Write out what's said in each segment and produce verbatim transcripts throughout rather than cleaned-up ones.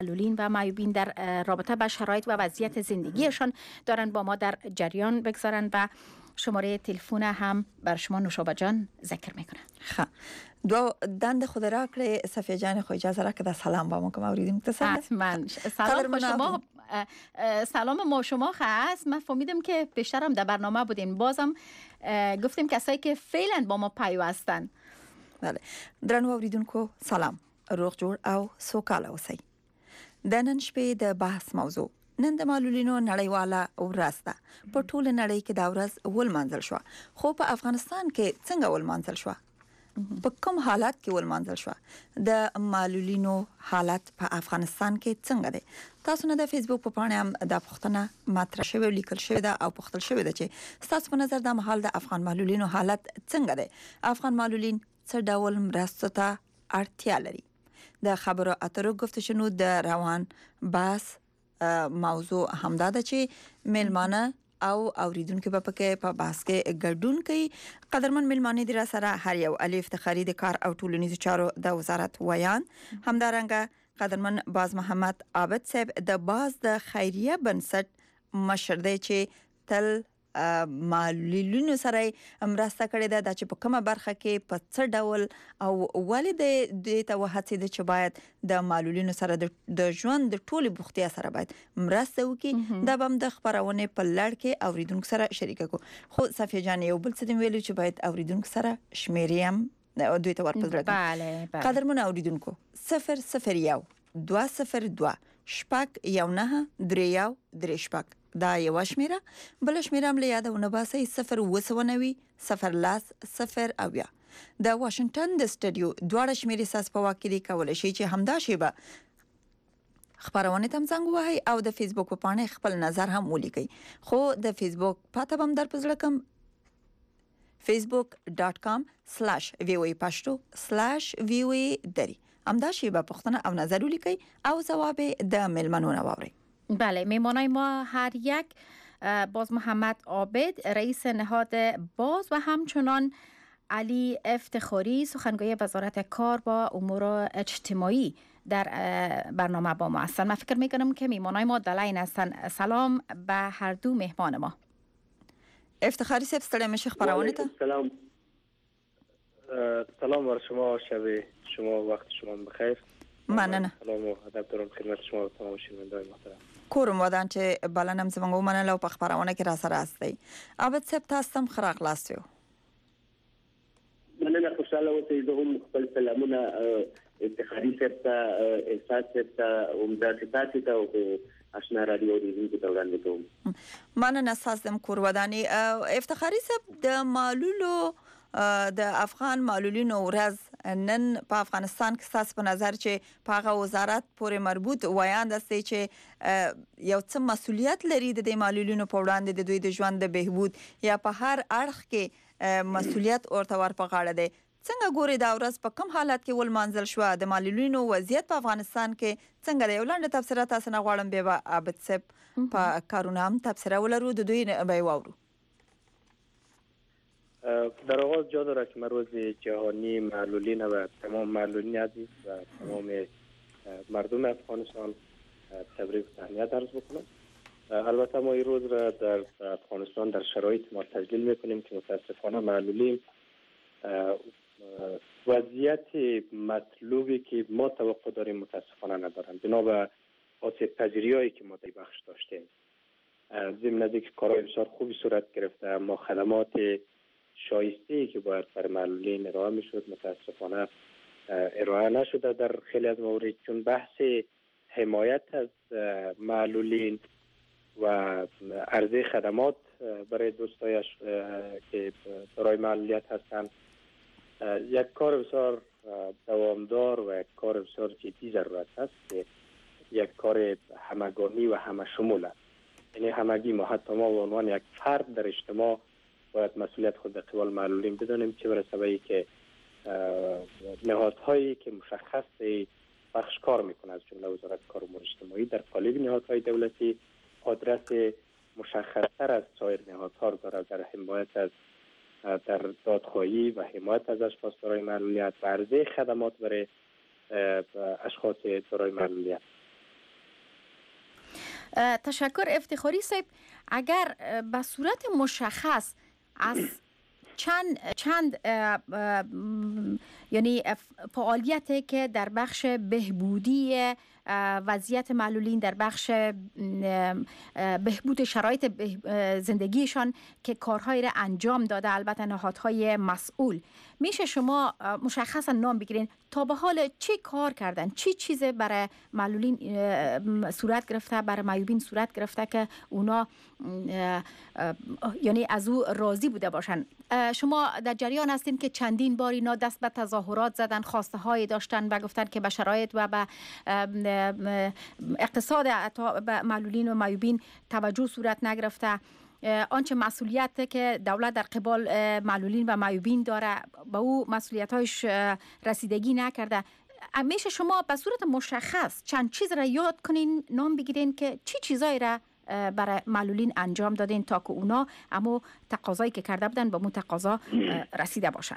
معلولین و معیوبین در رابطه با شرایط و وضعیت زندگیشان دارن با ما در جریان بگذارن و شماره تلفن هم بر شما نوشابه جان ذکر میکنن. خب دو دند خود را کړی صفیه جان، خو اجازه راکړه د سلام با ما کوم اوریدم ته حتما سلام شما. سلام ما شما هست. من فهمیدم که بیشترم در برنامه بودین، بازم گفتیم کسایی که فعلا با ما پیوستن. بله درنو اوریدونکو سلام، روغ جوړ او سوکاله اوسئ. د نن شپې د بحث موضوع نن د معلولینو نړیواله ورځ ده. په ټول نړۍ کې دا ورځ ولمانځل شو، خو په افغانستان کې څنګه ولمانځل شو؟ په کوم حالات کې ولمانځل شو؟ د معلولینو حالت په افغانستان کې څنګه دی؟ تاسو نه د فیسبوک په پاڼه هم د پښتنه مطرح شوی لیکل شوی ده او پښتل شوی ده چې تاسو په نظر د محل د افغان معلولینو حالت څنګه دی؟ افغان معلولین څه ډول مرستو ته اړتیا لري؟ د خبرو اترو گفتشنو د روان بحث موضوع همدا ده چې میلمانه او اوریدونکو په پکې په بحث کې ګډون کوي. قدرمن میلمانه دي را سره هر یو علي افتخاری د کار او ټولنیزو چارو د وزارت ویان، همدارنګه قدرمن باز محمد عابد صاحب د باز د خیریه بنسټ مشر دی چې تل معلولینو سره مرسته کړې ده د چې په کومه برخه کې په څه ډول او ولې د ته وهڅې د چې باید د معلولینو سره د ژوند د ټولي بوختیا سره باید مرسته وکړي. دا به هم د خبرونه په لړ کې اوریدونکو سره شریک کو. خو صفیه جان یو بل څه ویلو چې باید اوریدونکو سره شمیرې هم دوی ته ورپزړه. بله بله قدرمن اوریدونکو صفر صفر یو دو صفر دو شپږ یو نه درې یو درې شپږ دا یو شمیره، بل شمیره هم له یادونه باسي صفر وسونوي صفر لاس صفر اویا. د واشنگټن د سټډیو دواړه شمیرې ساس په واکې دی کولای شي چې همدا شی به خبرونه تم څنګه وای او د فیسبوک په پاڼه خپل نظر هم ولیکي. خو د فیسبوک پاته بم در پزړه کم facebook dot com slash voa pashto slash voa dari همدا شی به پښتنه او نظر ولیکي او جواب د میلمنو نه واوري. بله میمانای ما هر یک باز محمد عابد رئیس نهاد باز و همچنان علی افتخاری سخنگوی وزارت کار با امور اجتماعی در برنامه با ما هستند. من فکر میکنم که میمانای ما دلین هستند. سلام به هر دو مهمان ما. افتخاری صاحب ستړی مشه خبرونه ته. سلام سلام بر شما، شب شما وقت شما بخیر. مننه. سلام و ادب دارم خدمت شما و تمام شنوندگان محترم. کورم ودان چې بلنم زمونږ ومنلو په خبرونه کې را سره استي. عابد صاحب تاسو هم خراق لاستیو. مننه، خوشاله اوسئ. زه هم خپل سلامونه افتخاري صاحب ته، احساس صاحب ته، عمده صفات ته او آشنا رادیو اوریدونکو ته وړاندې کوم. مننه تاسو هم کور وداني. افتخاري صاحب د معلولو د افغان معلولینو ورځ نن په افغانستان کې تاسو په نظر چې په هغه وزارت پورې مربوط ویان دسته چې یو څه مسولیت لري د معلولینو په وړاندې د دوی د ژوند د بهبود یا په هر اړخ کې مسولیت ورته ورپه غاړه دی. څنګه ګوري دا ورځ په کوم حالت کې ولمانځل شو؟ د معلولینو وضعیت په افغانستان کې څنګه دی؟ ولنډه تفسیرات تاسو نه غواړم به عابد صاحب په کارونه هم تفسیر ولرو د دوی به وورو. در آغاز جا داره که من روز جهانی معلولین و تمام معلولین عزیز و تمام مردم افغانستان تبریک و تهنیت عرض بکنم. البته ما این روز را در افغانستان در شرایط ما تجلیل میکنیم که متاسفانه معلولین وضعیت مطلوبی که ما توقع داریم متاسفانه ندارن بنا به آسیب پذیری هایی که ما در بخش داشتیم. ضمن از اینکه کارهای بسیار خوبی صورت گرفته، ما خدمات شایسته‌ای که باید برای معلولین ارائه میشد متاسفانه ارائه نشده در خیلی از موارد، چون بحث حمایت از معلولین و عرضه خدمات برای دوستایش که دارای معلولیت هستند یک کار بسیار دوامدار و یک کار بسیار جدی ضرورت است که یک کار همگانی و همه شمول است. یعنی همگی ما، حتی ما به عنوان یک فرد در اجتماع باید مسئولیت خود در قبال معلولین بدانیم، چه برسه به که نهادهایی که مشخص بخش کار میکنه از جمله وزارت کار و امور اجتماعی در قالب نهادهای دولتی آدرس مشخصتر از سایر نهادها داره در حمایت از در دادخواهی و حمایت از اشخاص دارای معلولیت و عرضه خدمات برای اشخاص دارای معلولیت. تشکر افتخاری صاحب. اگر به صورت مشخص از چند چند یعنی فعالیتی که در بخش بهبودی وضعیت معلولین، در بخش بهبود شرایط زندگیشان که کارهایی را انجام داده، البته نهادهای مسئول، میشه شما مشخصا نام بگیرین تا به حال چی کار کردن، چی چیز برای معلولین صورت گرفته، برای معیوبین صورت گرفته که اونا یعنی از او راضی بوده باشن؟ شما در جریان هستین که چندین بار اینا دست به تظاهرات زدن، خواسته های داشتن و گفتن که به شرایط و به اقتصاد معلولین و معیوبین توجه صورت نگرفته. آنچه مسئولیت که دولت در قبال معلولین و معیوبین داره به او مسئولیت‌هایش رسیدگی نکرده. میشه شما به صورت مشخص چند چیز را یاد کنین، نام بگیرین که چی چیزایی را برای معلولین انجام دادین تا که اونا اما تقاضایی که کرده بودن به اون تقاضا رسیده باشن؟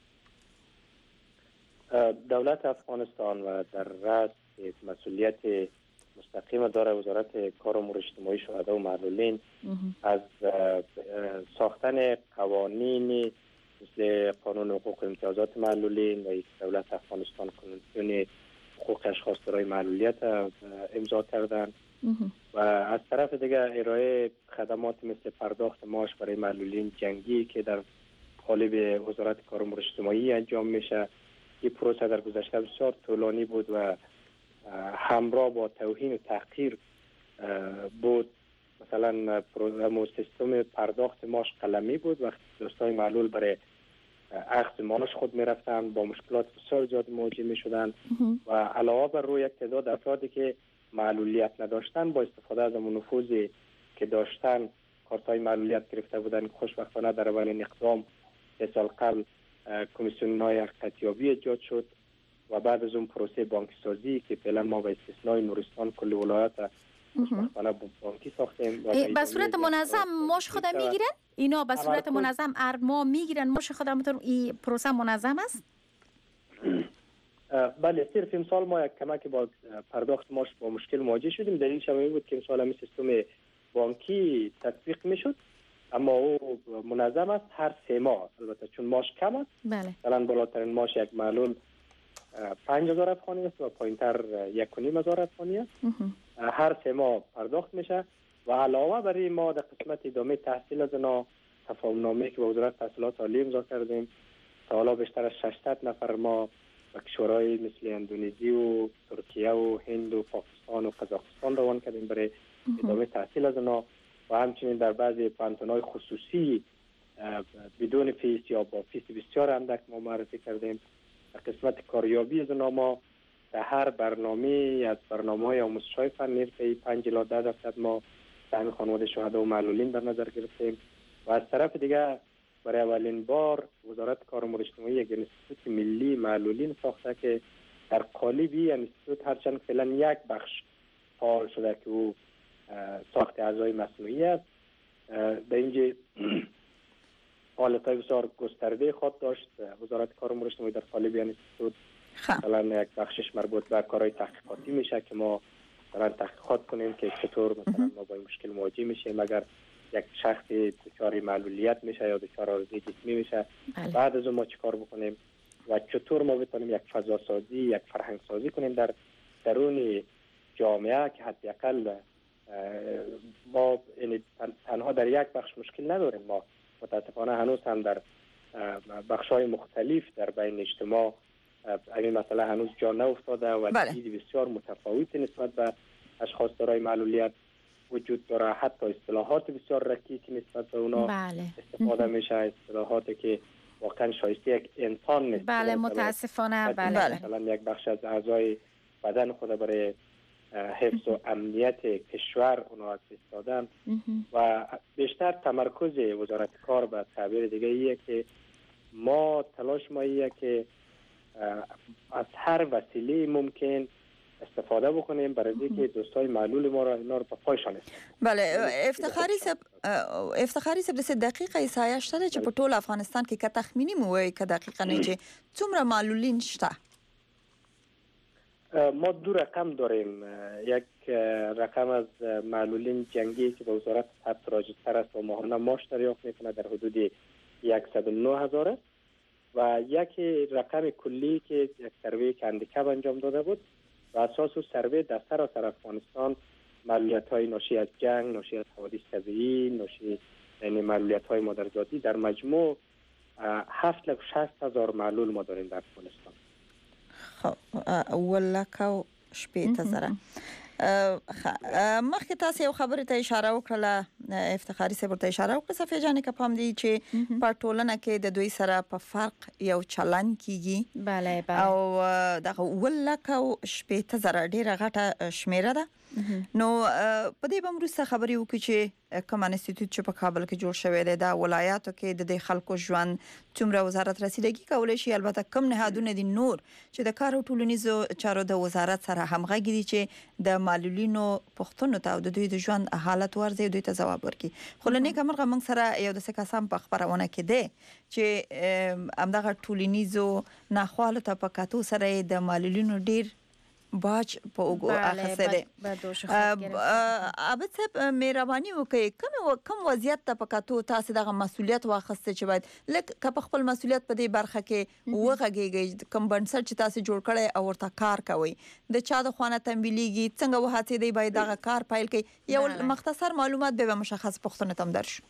دولت افغانستان و در رأس مسئولیت مستقیم داره وزارت کار و امور اجتماعی شهدا و معلولین از ساختن قوانین مثل قانون حقوق امتیازات معلولین و دولت افغانستان کنوانسیون حقوق اشخاص دارای معلولیت امضا کردن و از طرف دیگر ارائه خدمات مثل پرداخت معاش برای معلولین جنگی که در قالب وزارت کار و امور اجتماعی انجام میشه. این پروسه در گذشته بسیار طولانی بود و همراه با توهین و تحقیر بود. مثلا پروگرام سیستم پرداخت معاش قلمی بود. وقتی دوستای معلول برای اخذ معاش خود می رفتن با مشکلات بسیار زیاد مواجه می شدن و علاوه بر روی یک تعداد افرادی که معلولیت نداشتن با استفاده از اون نفوذی که داشتن کارتای معلولیت گرفته بودن. خوشبختانه در اولین اقدام سه سال قبل کمیسیون های حقیقتیابی ایجاد شد و بعد از اون پروسه بانکی سازی که فعلا ما به استثنای نورستان کل ولایت خوشبختانه بانکی ساختیم. به صورت منظم ماش خود میگیرن؟ اینا به صورت منظم ارما میگیرن ماش خود همونطور این پروسه منظم است؟ بله، صرف امسال ما یک کمک با پرداخت ماش با مشکل مواجه شدیم. دلیل شما بود که امسال همین سیستم بانکی تطبیق میشد اما او منظم است هر سه ماه. البته چون ماش کم است، بله، مثلا بالاترین ماش یک معلول پنج هزار افغانی است و پایینتر یک و نیم هزار افغانی است. هر سه ماه پرداخت میشه و علاوه بر این ما در قسمت ادامه تحصیل از اینا تفاهم نامه که با وزارت تحصیلات عالی امضا کردیم تا حالا بیشتر از ششصد نفر ما و کشورهای مثل اندونزی و ترکیه و هند و پاکستان و قزاقستان روان کردیم برای ادامه تحصیل از اینا و همچنین در بعضی پانتون‌های خصوصی بدون فیس یا با فیس بسیار اندک ما معرفی کردیم. در قسمت کاریابی از اینا ما در هر برنامه از برنامه‌های آموزش‌های فنی حرفه‌ای پنج الی ده درصد ما سهم خانواده شهدا و معلولین در نظر گرفتیم و از طرف دیگه برای اولین بار وزارت کار و امور اجتماعی یک انستیتوت ملی معلولین ساخته که در قالب این انستیتوت هرچند فعلا یک بخش فعال شده که او ساخت اعضای مصنوعی است. در اینجا فعالیت‌های بسیار گسترده خود داشت وزارت کار و امور اجتماعی در قالب این انستیتوت. مثلا یک بخشش مربوط به کارهای تحقیقاتی میشه که ما مثلا تحقیقات کنیم که چطور مثلا ما با این مشکل مواجه میشیم اگر یک شخص دچار معلولیت میشه یا دچار آرزوی جسمی میشه. بله. بعد از اون ما چیکار بکنیم و چطور ما بتونیم یک فضا سازی، یک فرهنگ سازی کنیم در درون جامعه که حداقل ما تنها در یک بخش مشکل نداریم. ما متاسفانه هنوز هم در بخش‌های مختلف در بین اجتماع این مسئله هنوز جا نیفتاده و دید بسیار متفاوتی نسبت به اشخاص دارای معلولیت وجود داره. حتی اصطلاحات بسیار رکیک نسبت به اونا بله. استفاده میشه، اصطلاحاتی که واقعا شایسته یک انسان نیست. بله متاسفانه. بله. مثلا یک بخش از اعضای بدن خود برای حفظ و امنیت کشور اونا از دادن و بیشتر تمرکز وزارت کار به تعبیر دیگه ایه که ما تلاش ما ایه که از هر وسیله ممکن استفاده بکنیم برای اینکه دوستای معلول ما را اینا رو په پایشان است. بله افتخاری سب افتخاری سب د دقیقه سایه شته چې په ټول افغانستان کې که تخمینی مو وایي که دقیقه نه چې څومره معلولین شته؟ ما دو رقم داریم. یک رقم از معلولین جنگی که به وزارت ثبت راجع‌تر است و ماهانه معاش دریافت میکنه در حدود صد و نه هزار است و یک رقم کلی که یک سروی که هندیکپ انجام داده بود و اساس سروی در سراسر افغانستان معلولیت های ناشی از جنگ، ناشی از حوادث طبیعی، ناشی یعنی معلولیت های مادرزادی در مجموع هفت لک شصت هزار معلول ما داریم در افغانستان. خب ولکو شپیته زره مخکې تاسو یو خبرې ته اشاره وکړه، افتخاري صاحب ته اشاره وکړه صفیه جانې که پام دی چې په ټولنه کې د دوی سره په فرق یو چلن کیږي. بله بله. او دغه ولکو شپیته زره ډیره غټه شمیره ده. نو په دې باندې وروسته خبرې وکړو چې کوم انسټیټیوټ چې په کابل کې جوړ شوی دی د ولایاتو کې د دې خلکو ژوند څومره وزارت رسیدګي کولای شي، البته کم نهادونه دي نور چې د کار او ټولنیزو چارو د وزارت سره همغږي دي چې د معلولینو پښتنو ته او د دوی د ژوند حالت ورزي دوی ته ځواب ورکړي. خو لنې کومه موږ سره یو د څه قسم په خبرونه کې دی چې همدغه ټولنیزو ناخوالو ته په کاتو سره د معلولینو ډیر باج په وګو اخسه ده. عابد صاحب مهرباني وکړئ کوم کوم وضعیت ته پکاتو تاسو دغه مسولیت واخسته چې باید لکه که خپل مسولیت په دې برخه کې وغږیږي کوم بنسټ چې تاسو جوړ کړی او ورته کار کوي د چا د خوانه تنبیلیږي څنګه وهڅې دی باید دغه کار پایل کوي یو مختصر معلومات به مشخص پښتون تم درشو.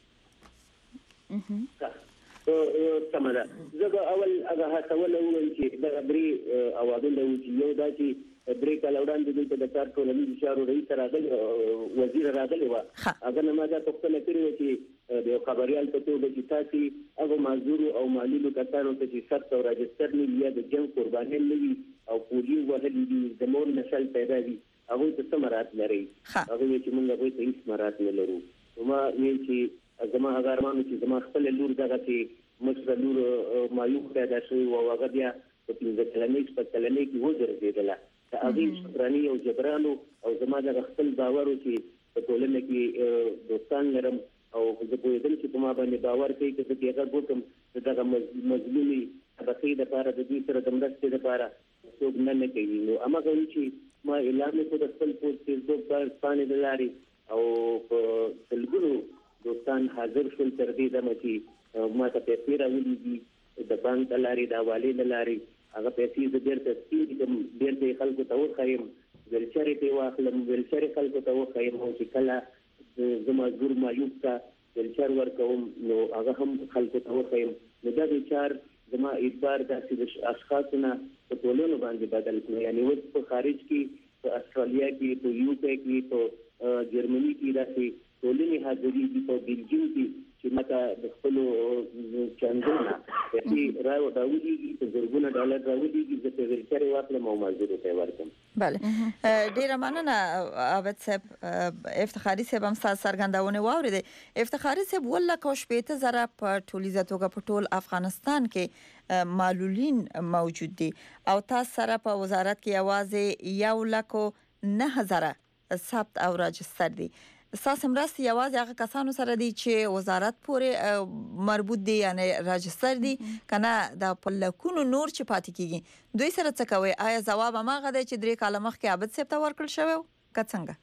تمام زه اول هغه هڅول وم چې د بري اوادو له یو داسي بري کله وړاندې د کار ټولنیز چارو رئیس راغلی وزیر راغلی و هغه نه ما دا پوښتنه کړې و چې د خبريال په توګه چې تاسو هغه معذور او معلول کسانو ته چې ثبت او راجستر نه یا د جنگ قرباني نه وي او پولیو وهلي دي د مور نسل پیدا دي هغه ته ثمرات لري هغه چې موږ هغه ته هیڅ ثمرات نه لرو. نو ما ویل چې زما هغه ارمان چې زما خپل لور دغه چې مشر لور مایوب پیدا شوی او هغه بیا په پنځه کلنۍ په کلنۍ کې وګرځیدله هغه شکراني او جبرانو او زما د خپل باور چې په ټولنه کې دوستان لرم او زه په دې چې په ما باندې باور کوي چې زه هغه کوم دغه مظلومي طبقه د لپاره د دې سره د مرستې لپاره څوک نه نه کوي. نو هغه کوي چې ما اعلان وکړ د خپل پوسټ فیسبوک پر باندې د لاري او په تلګرو دوستان حاضر شول تر دې دمه چې ما ته پیسې راوړي د بانک لاري د حواله لاري هغه پیسې د ډېر تسکین کوم ډېر د خلکو ته وخایم ولچاري ته واخلم ولچاري خلکو ته وخایم او چې کله زما زور مایوب ته ولچار ورکوم نو هغه هم خلکو ته وخایم. نو دا د چار زما اعتبار داسې اشخاصونه په ټولنه باندې بدل کړي، یعنی اوس په خارج کې په استرالیا کې په یو کے کې په جرمني کې داسې ټولنې حاضرې دي په بلجیم کې چې ماته د خپل چندونه چې راو داوودي په زرګونه ډالر راوړي چې د ورچاري واخلم او مزدور ته ورکم. بله ډیره مننه عابد صاحب. افتخاري صاحب هم تاسو څرګندونه واورید. افتخاري صاحب ولکه شپیته زره په ټولیزه توګه په ټول افغانستان کې معلولین موجود دي او تاسو سره په وزارت کې आवाज یو لکه نه هزار ثبت او راجستر دي. اساس مرستي یوازې هغه کسانو سره دي چې وزارت پورې مربوط دي یعنی راجستر دي کنه د پلکونو نور چې پاتې کیږي دوی سره څه کوي؟ آیا جواب ماغه دی چې درې کاله مخکې عابد صاحب ته ورکړل شوی که څنګه؟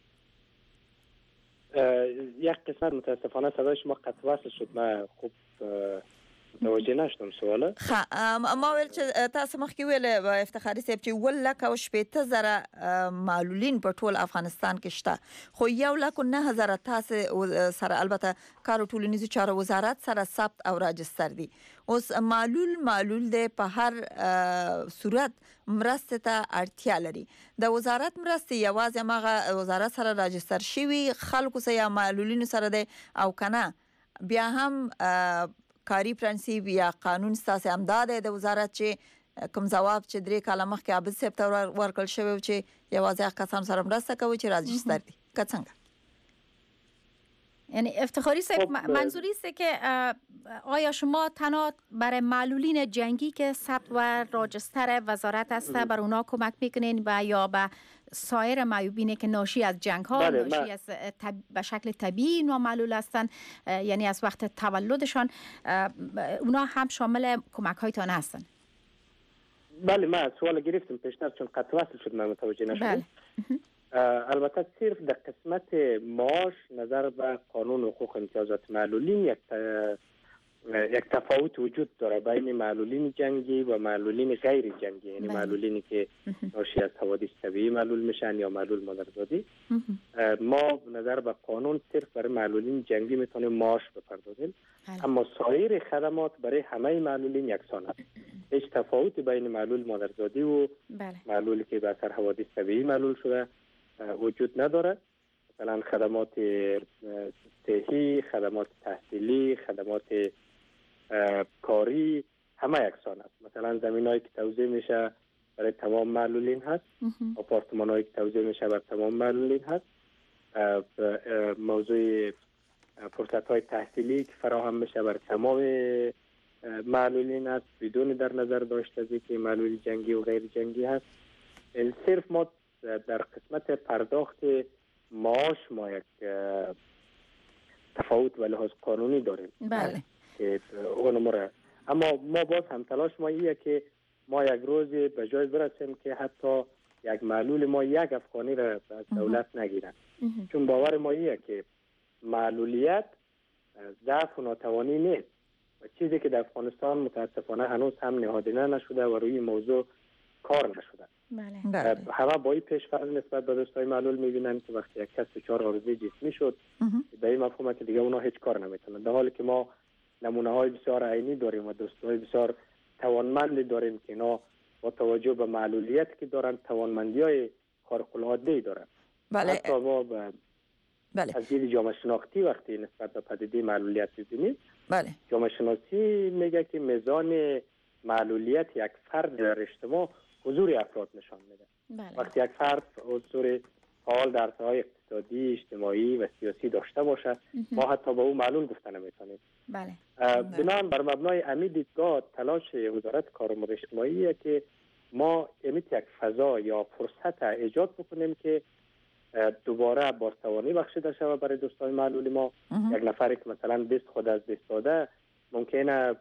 یک قسمت متاسفانه صدای شما قطع وصل شد، من خوب متوجه نشدم سواله. خب ما ویل چې تاسو مخکې ویل افتخاري صاحب چې ول لک او شپېته زره معلولین په ټول افغانستان کې شته، خو یو لک نه هزار تاسو سره البته کار او ټولنیزو چارو وزارت سره ثبت او راجستر دي. اوس معلول معلول دی په هر صورت مرسته ته اړتیا لري. د وزارت مرسته یوازې ماغه وزارت سره راجستر شوی خلکو سره یا معلولینو سره دی او کنه بیا هم کاری پرنسیب یا قانون ستاسو امداد د وزارت چې کوم جواب چې درې کاله مخکې عابد صاحب ته ورکړل شوی چې یوازې کسان سره مرسته کوي چې راجستر دي که څنګه؟ یعنی افتخاری صاحب منظوری است که آیا شما تنها برای معلولین جنگی که ثبت و راجستر وزارت است بر اونا کمک میکنین و یا به سایر معیوبینی که ناشی از جنگ ها بله ناشی از طب... به شکل طبیعی نامعلول هستند یعنی از وقت تولدشان اونا هم شامل کمک هایتان هستند؟ بله من سوال گرفتم پیشتر چون قطع وصل شد من متوجه نشدم. بله. البته صرف در قسمت معاش نظر به قانون حقوق امتیازات معلولین یک یک تفاوت وجود داره بین معلولین جنگی و معلولین غیر جنگی، یعنی معلولینی که ناشی از حوادث طبیعی معلول میشن یا معلول مادرزادی. ما نظر به قانون صرف برای معلولین جنگی میتونیم معاش بپردازیم، اما سایر خدمات برای همه معلولین یکسان است. هیچ تفاوتی بین معلول مادرزادی و معلولی که به اثر حوادث طبیعی معلول شده وجود نداره. مثلا خدمات صحی، خدمات تحصیلی، خدمات کاری همه یکسان است. مثلا زمینایی که توزیع میشه برای تمام معلولین هست، آپارتمانایی که توزیع میشه برای تمام معلولین هست. موضوع فرصت های تحصیلی که فراهم میشه برای تمام معلولین است بدون در نظر داشته از که معلول جنگی و غیر جنگی هست. صرف ما در قسمت پرداخت معاش ما یک تفاوت و لحاظ قانونی داریم. بله. که اون مره. اما ما باز هم تلاش ما ایه که ما یک روز به جای برسیم که حتی یک معلول ما یک افغانی را از دولت نگیرن. چون باور ما ایه که معلولیت ضعف و ناتوانی نیست و چیزی که در افغانستان متاسفانه هنوز هم نهادینه نشده و روی موضوع کار نشده. بله. همه با این پیش فرض نسبت به دوستای معلول میبینن که وقتی یک کس دچار عارضه جسمی شد به این مفهومه که دیگه اونا هیچ کار نمیتونن، در حالی که ما نمونه های بسیار عینی داریم و دوستای بسیار توانمندی داریم که اینا با توجه به معلولیت که دارن توانمندی های خارق العاده دارن. بله. حتی ما به بله. از دید جامعه شناختی وقتی نسبت به پدیده معلولیت ببینیم، بله. جامعه شناسی میگه که میزان معلولیت یک فرد در اجتماع حضور افراد نشان میده. بله. وقتی یک فرد حضور فعال در ساحه اقتصادی، اجتماعی و سیاسی داشته باشه، ما حتی به او معلول گفته نمیتونیم. بله. بنابراین بر مبنای امی دیدگاه تلاش وزارت کار و امور اجتماعی که ما امیت یک فضا یا فرصت ایجاد بکنیم که دوباره بازتوانی بخشیده شود برای دوستان معلول ما. یک نفری که مثلا دست خود از دست داده ممکنه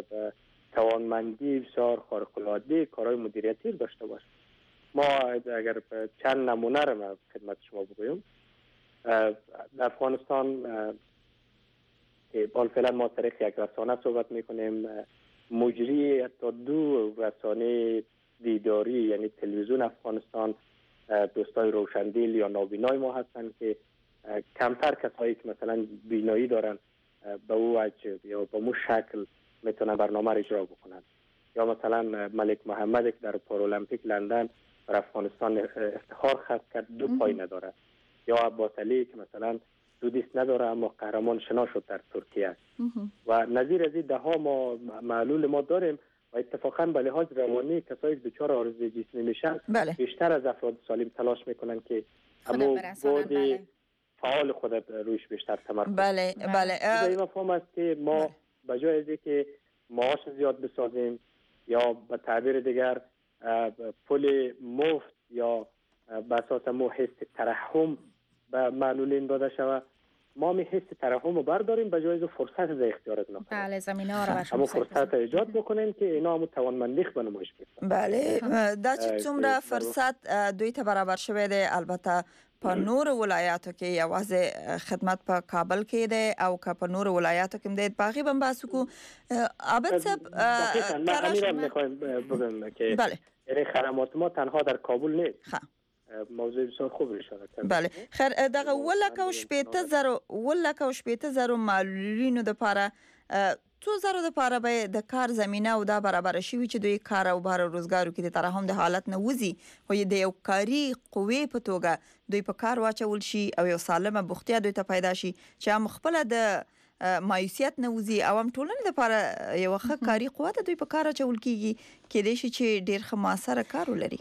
توانمندی بسیار خارق العاده کارهای مدیریتی داشته باشه. ما اگر چند نمونه رو من خدمت شما بگویم، در افغانستان که آن فعلا ما طریق یک رسانه صحبت میکنیم، مجری تا دو رسانه دیداری یعنی تلویزیون افغانستان دوستای روشندل یا نابینای ما هستند که کمتر کسایی که مثلا بینایی دارن به او وجه یا به مو شکل میتونن برنامه را اجرا بکنن. یا مثلا ملک محمد که در پارالمپیک لندن بر افغانستان افتخار خلق کرد، دو پای نداره. یا عباس علی که مثلا دو دست نداره اما قهرمان شنا شد در ترکیه. و نظیر از این ده ها ما معلول ما داریم و اتفاقا به لحاظ روانی کسایی که دچار عارضه جسمی میشن بله. بیشتر از افراد سالم تلاش میکنن که اما بود فعال خود رویش بیشتر تمرکز. بله بله. این مفهوم است که ما به جای از اینکه معاش زیاد بسازیم یا به تعبیر دیگر پول مفت یا به اساس مو حس ترحم به معلولین داده شود، ما می حس ترحم رو برداریم به جای از فرصت از اختیارات نکنیم. بله زمینه ها رو باشیم. اما فرصت ایجاد بکنیم که اینا هم توانمندیخ به نمایش بیارن. بله دا چې څومره فرصت دوی ته برابر شوی دی، البته په نور ولایاتو کې یوازې خدمت په کابل کې دی او که په نور ولایاتو کې دی باغی بم باسو کو عابد صاحب دقیقاً ما امیرم میخوایم بگم که بله خدمات ما تنها در کابل نیست. موضوع بسیار خوب اشاره کردید. بله خیر دغه ولکه او شپېته زره ولکه او شپېته زره معلولینو د لپاره څو زره د لپاره به د کار زمينه او دا برابر شي چې دوی کار او بار روزګارو کې د ترحم د حالت نه وځي خو د یو کاری قوې په توګه دوی په کار واچول شي او یو سالمه بوختیا دوی ته پیدا شي چې هم خپل د مایوسیت نه وځي او هم ټولنې د لپاره یو ښه کاری قوت دوی په کار اچول کیږي کې د شي چې ډیر ښه موثر کار ولري.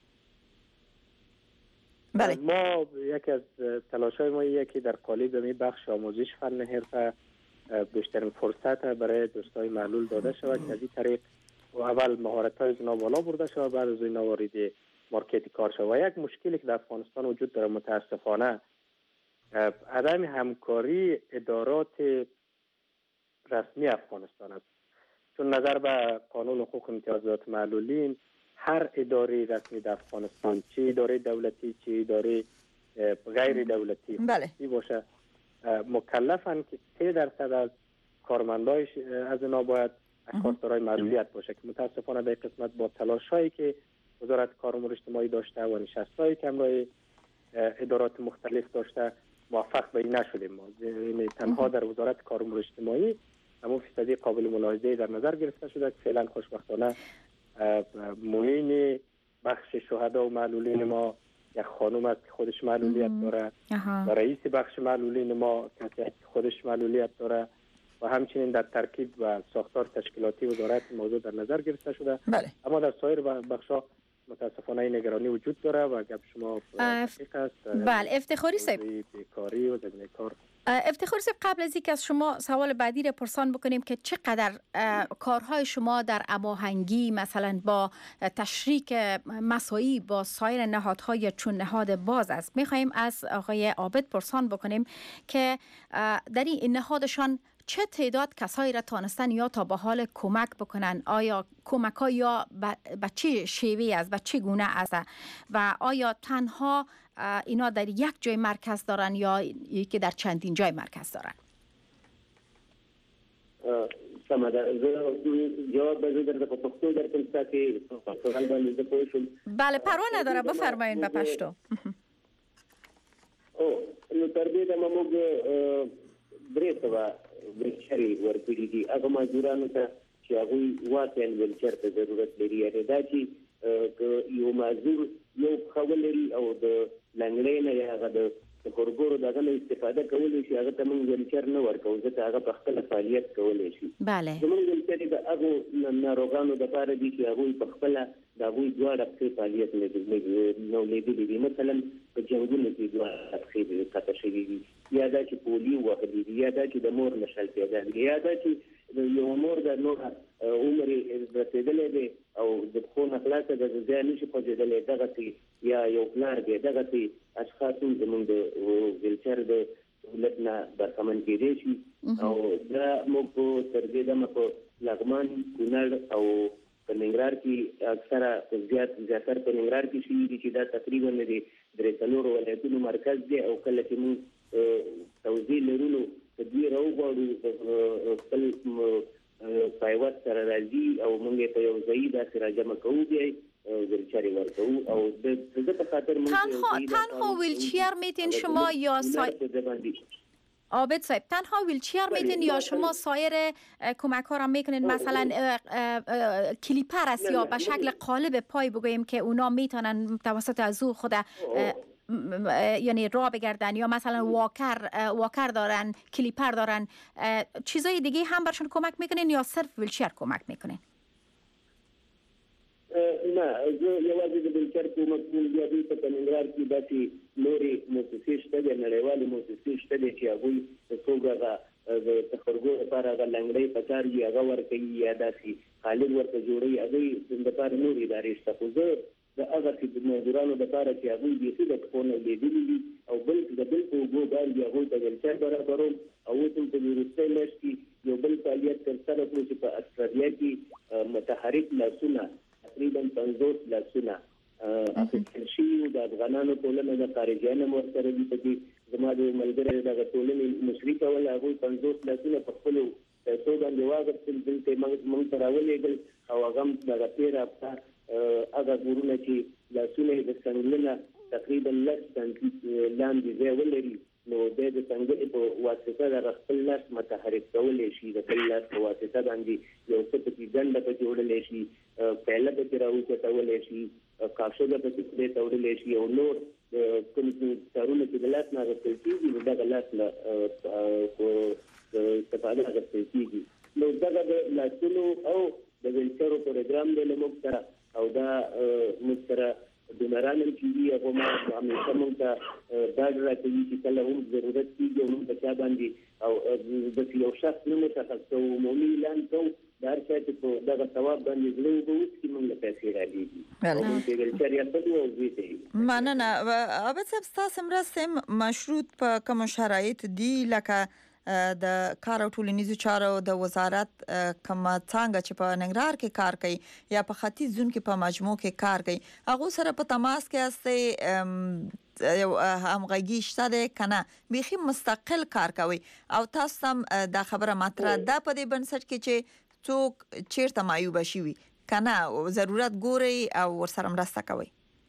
بله. ما یکی از تلاش‌های ما یکی در قالب می بخش آموزش فن حرفه بیشترین فرصت برای دوستای معلول داده شود که از این طریق اول مهارت‌های اینا بالا برده شود، بعد از اینا وارد مارکت کار شود. و یک مشکلی که در افغانستان وجود داره متاسفانه عدم همکاری ادارات رسمی افغانستان است. چون نظر به قانون حقوق امتیازات معلولین هر اداره رسمی در افغانستان، چه اداره دولتی چه اداره غیر دولتی بله باشه، مکلفن که سه درصد از کارمندایش از اینا باید کارترای معلولیت باشه که متاسفانه در قسمت با تلاشایی که وزارت کار و امور اجتماعی داشته و نشستایی که همراه ادارات مختلف داشته موفق به این نشدیم. ما یعنی تنها در وزارت کار و امور اجتماعی همون فیصدی قابل ملاحظه در نظر گرفته شده که فعلا خوشبختانه معین بخش شهدا و معلولین ما یک خانم است که خودش معلولیت داره و رئیس بخش معلولین ما کسی که خودش معلولیت داره و همچنین در ترکیب و ساختار تشکیلاتی وزارت موضوع در نظر گرفته شده. بله. اما در سایر بخش‌ها متاسفانه این نگرانی وجود داره و گپ شما دقیق است. بله افتخاری صاحب، بیکاری و زمینه کار. افتخاری صاحب، قبل از اینکه از شما سوال بعدی را پرسان بکنیم که چقدر کارهای شما در هماهنگی مثلا با تشریک مساعی با سایر نهادهای چون نهاد باز است، میخواهیم از آقای عابد پرسان بکنیم که در این نهادشان چه تعداد کسایی را تانستن یا تا به حال کمک بکنن؟ آیا کمک ها یا به چه شیوه است، به چه گونه است و آیا تنها اینا در یک جای مرکز دارن یا یکی در چندین جای مرکز دارن؟ سماده جواب به در پښتو در کوم که سوال باندې زه پوه شم. بله پروا نداره، بفرمایید به پښتو. او نو تر دې دمه موږ درې سوه ویلچرې ورکړي دي هغه مزدورانو ته چې هغوی واقعا ویلچر ته ضرورت لري. یعنې دا چې یو مزدور یو پښه ولري او د لنګړۍ نه یا هغه د کورګورو دغه نه استفاده کولی شي، هغه ته موږ ویلچر نه ورکوو ځکه هغه په خپله فعالیت کولی شي. بله. زموږ ویلچرې د هغو ناروغانو دپاره دي چې هغوی په خپله د هغوی دواړه پښې فعالیت نو لیدلي دي. مثلا په جنګونو کې دواړه پښې قطع شوي دي، یا دا چې پولیو وهلي دي، یا دا چې د مور نشل پیدا دي، یا دا چې یو مور د نوره عمر یې رسېدلی دی او د پښو نه خلاصه ده، د ځای نشي خوځېدلی، دغسې یا یو پلار دی، دغسې اشخاص هم زموږ د ویلچر د سهولت نه برخمن کېدی شي. او دا موږ په تر دې دمه په لغمان، کونړ او په ننګرهار کې اکثره زیات زیاتر په ننګرهار کې شوي دي چې دا تقریبا د درې څلورو ولایتونو مرکز دی. او کله چې موږ توزیع لرو نو که دوی راوغواړو خپل پایوت سره راځي او موږ یې په یو ځای داسې راجمع کوو، بیا یې ویلچر ورکوو. او د زه په خاطر موږ تنها ویلچر میتین شما یا سایر عابد صاحب تنها ویلچر میتین یا شما سایر کمک ها را میکنین؟ مثلا کلیپر است یا به شکل قالب پای بگوییم که اونا میتونن توسط از او خود یعنی راه بگردن، یا مثلا واکر واکر دارن، کلیپر دارن، چیزای دیگه هم برشون کمک میکنین یا صرف ویلچر کمک میکنین؟ نه، زه یوازې د ویلچر کومک کوم. بیا دوی په ننګرهار کې داسې نورې مؤسسې شته دي، نړیوالې مؤسسې شته دي چې هغوی د څوک هغه د تخرګو لپاره هغه لنګړۍ پکار وي هغه ورکوي، یا داسې قالب ورته جوړوي، هغوی دپاره نورې ادارې شته. خو زه د هغه مزدورانو دپاره چې هغوی بیخي د پښو نه لوېدلي دي او بل د بل په اوبو باندې هغوی ته ویلچر برابروم. او اوس هم په وروستۍ میاشت کې یو بل فعالیت ترسره کړو چې په استرالیا کې متحرک لاسونه تقریبا پنځوس لاسونه اخیستل شوي د افغانانو ټولنه د خارجیان هم ورسره دي. په کې زما د ملګري دغه ټولنې مشري کول، هغوی پنځوس لاسونه په خپلو پیسو باندې واخیستل، دلته موږ ته راولېږل او هغه هم دغه تېره هفته هغه کورونه چې لاسونه یې د څنګله نه تقریبا لس سانتي لاندې ځای ولري نو د د څنګلې په واسطه د خپل لاس متحرک کولی شي، د خپل لاس په واسطه باندې یو څه پکې ګنډه پکې وړلی شي، پیله پکې راوچتولی شي، کاشوګه پکې پرې تړلی شي او نور کوم کارونه چې د لاس نه اخیستل کېږي نو دغه لاس له استفاده اخیستل کېږي. نو دغه د لاسونو او د ویلچرو پروګرام دی له موږ سره، او دا موږ سره ډونران هم چې وي هغه ما همیشه موږ ته ډاډ راکوي چې کله هم ضرورت کېږي او موږ په چا باندې او داسې یو شخص نه مشخص کوو، عمومي اعلان کوو، د هر چا چې په دغه ثواب باندې زړه اوبه وڅکي موږ له پیسې رالیږي او موږ ته ویلچر یا ښه او زوی ته یې. مننه. عابد صاحب ستاسو مرستې مشروط په کومو شرایط دي لکه د کار او ټولنیزو چارو د وزارت کوم څنګه چې په ننګرهار کې کار کوي یا په ختیځ زون کې په مجموع کې کار کوي هغه سره په تماس کې استه یو همغږي شته ده کنه بيخي مستقل کار کوي او تاسو هم دا خبره مطرح ده په دې بنسټ کې چې څوک چیرته معیوب شي وي کنه ضرورت ګوري او ورسره مرسته کوي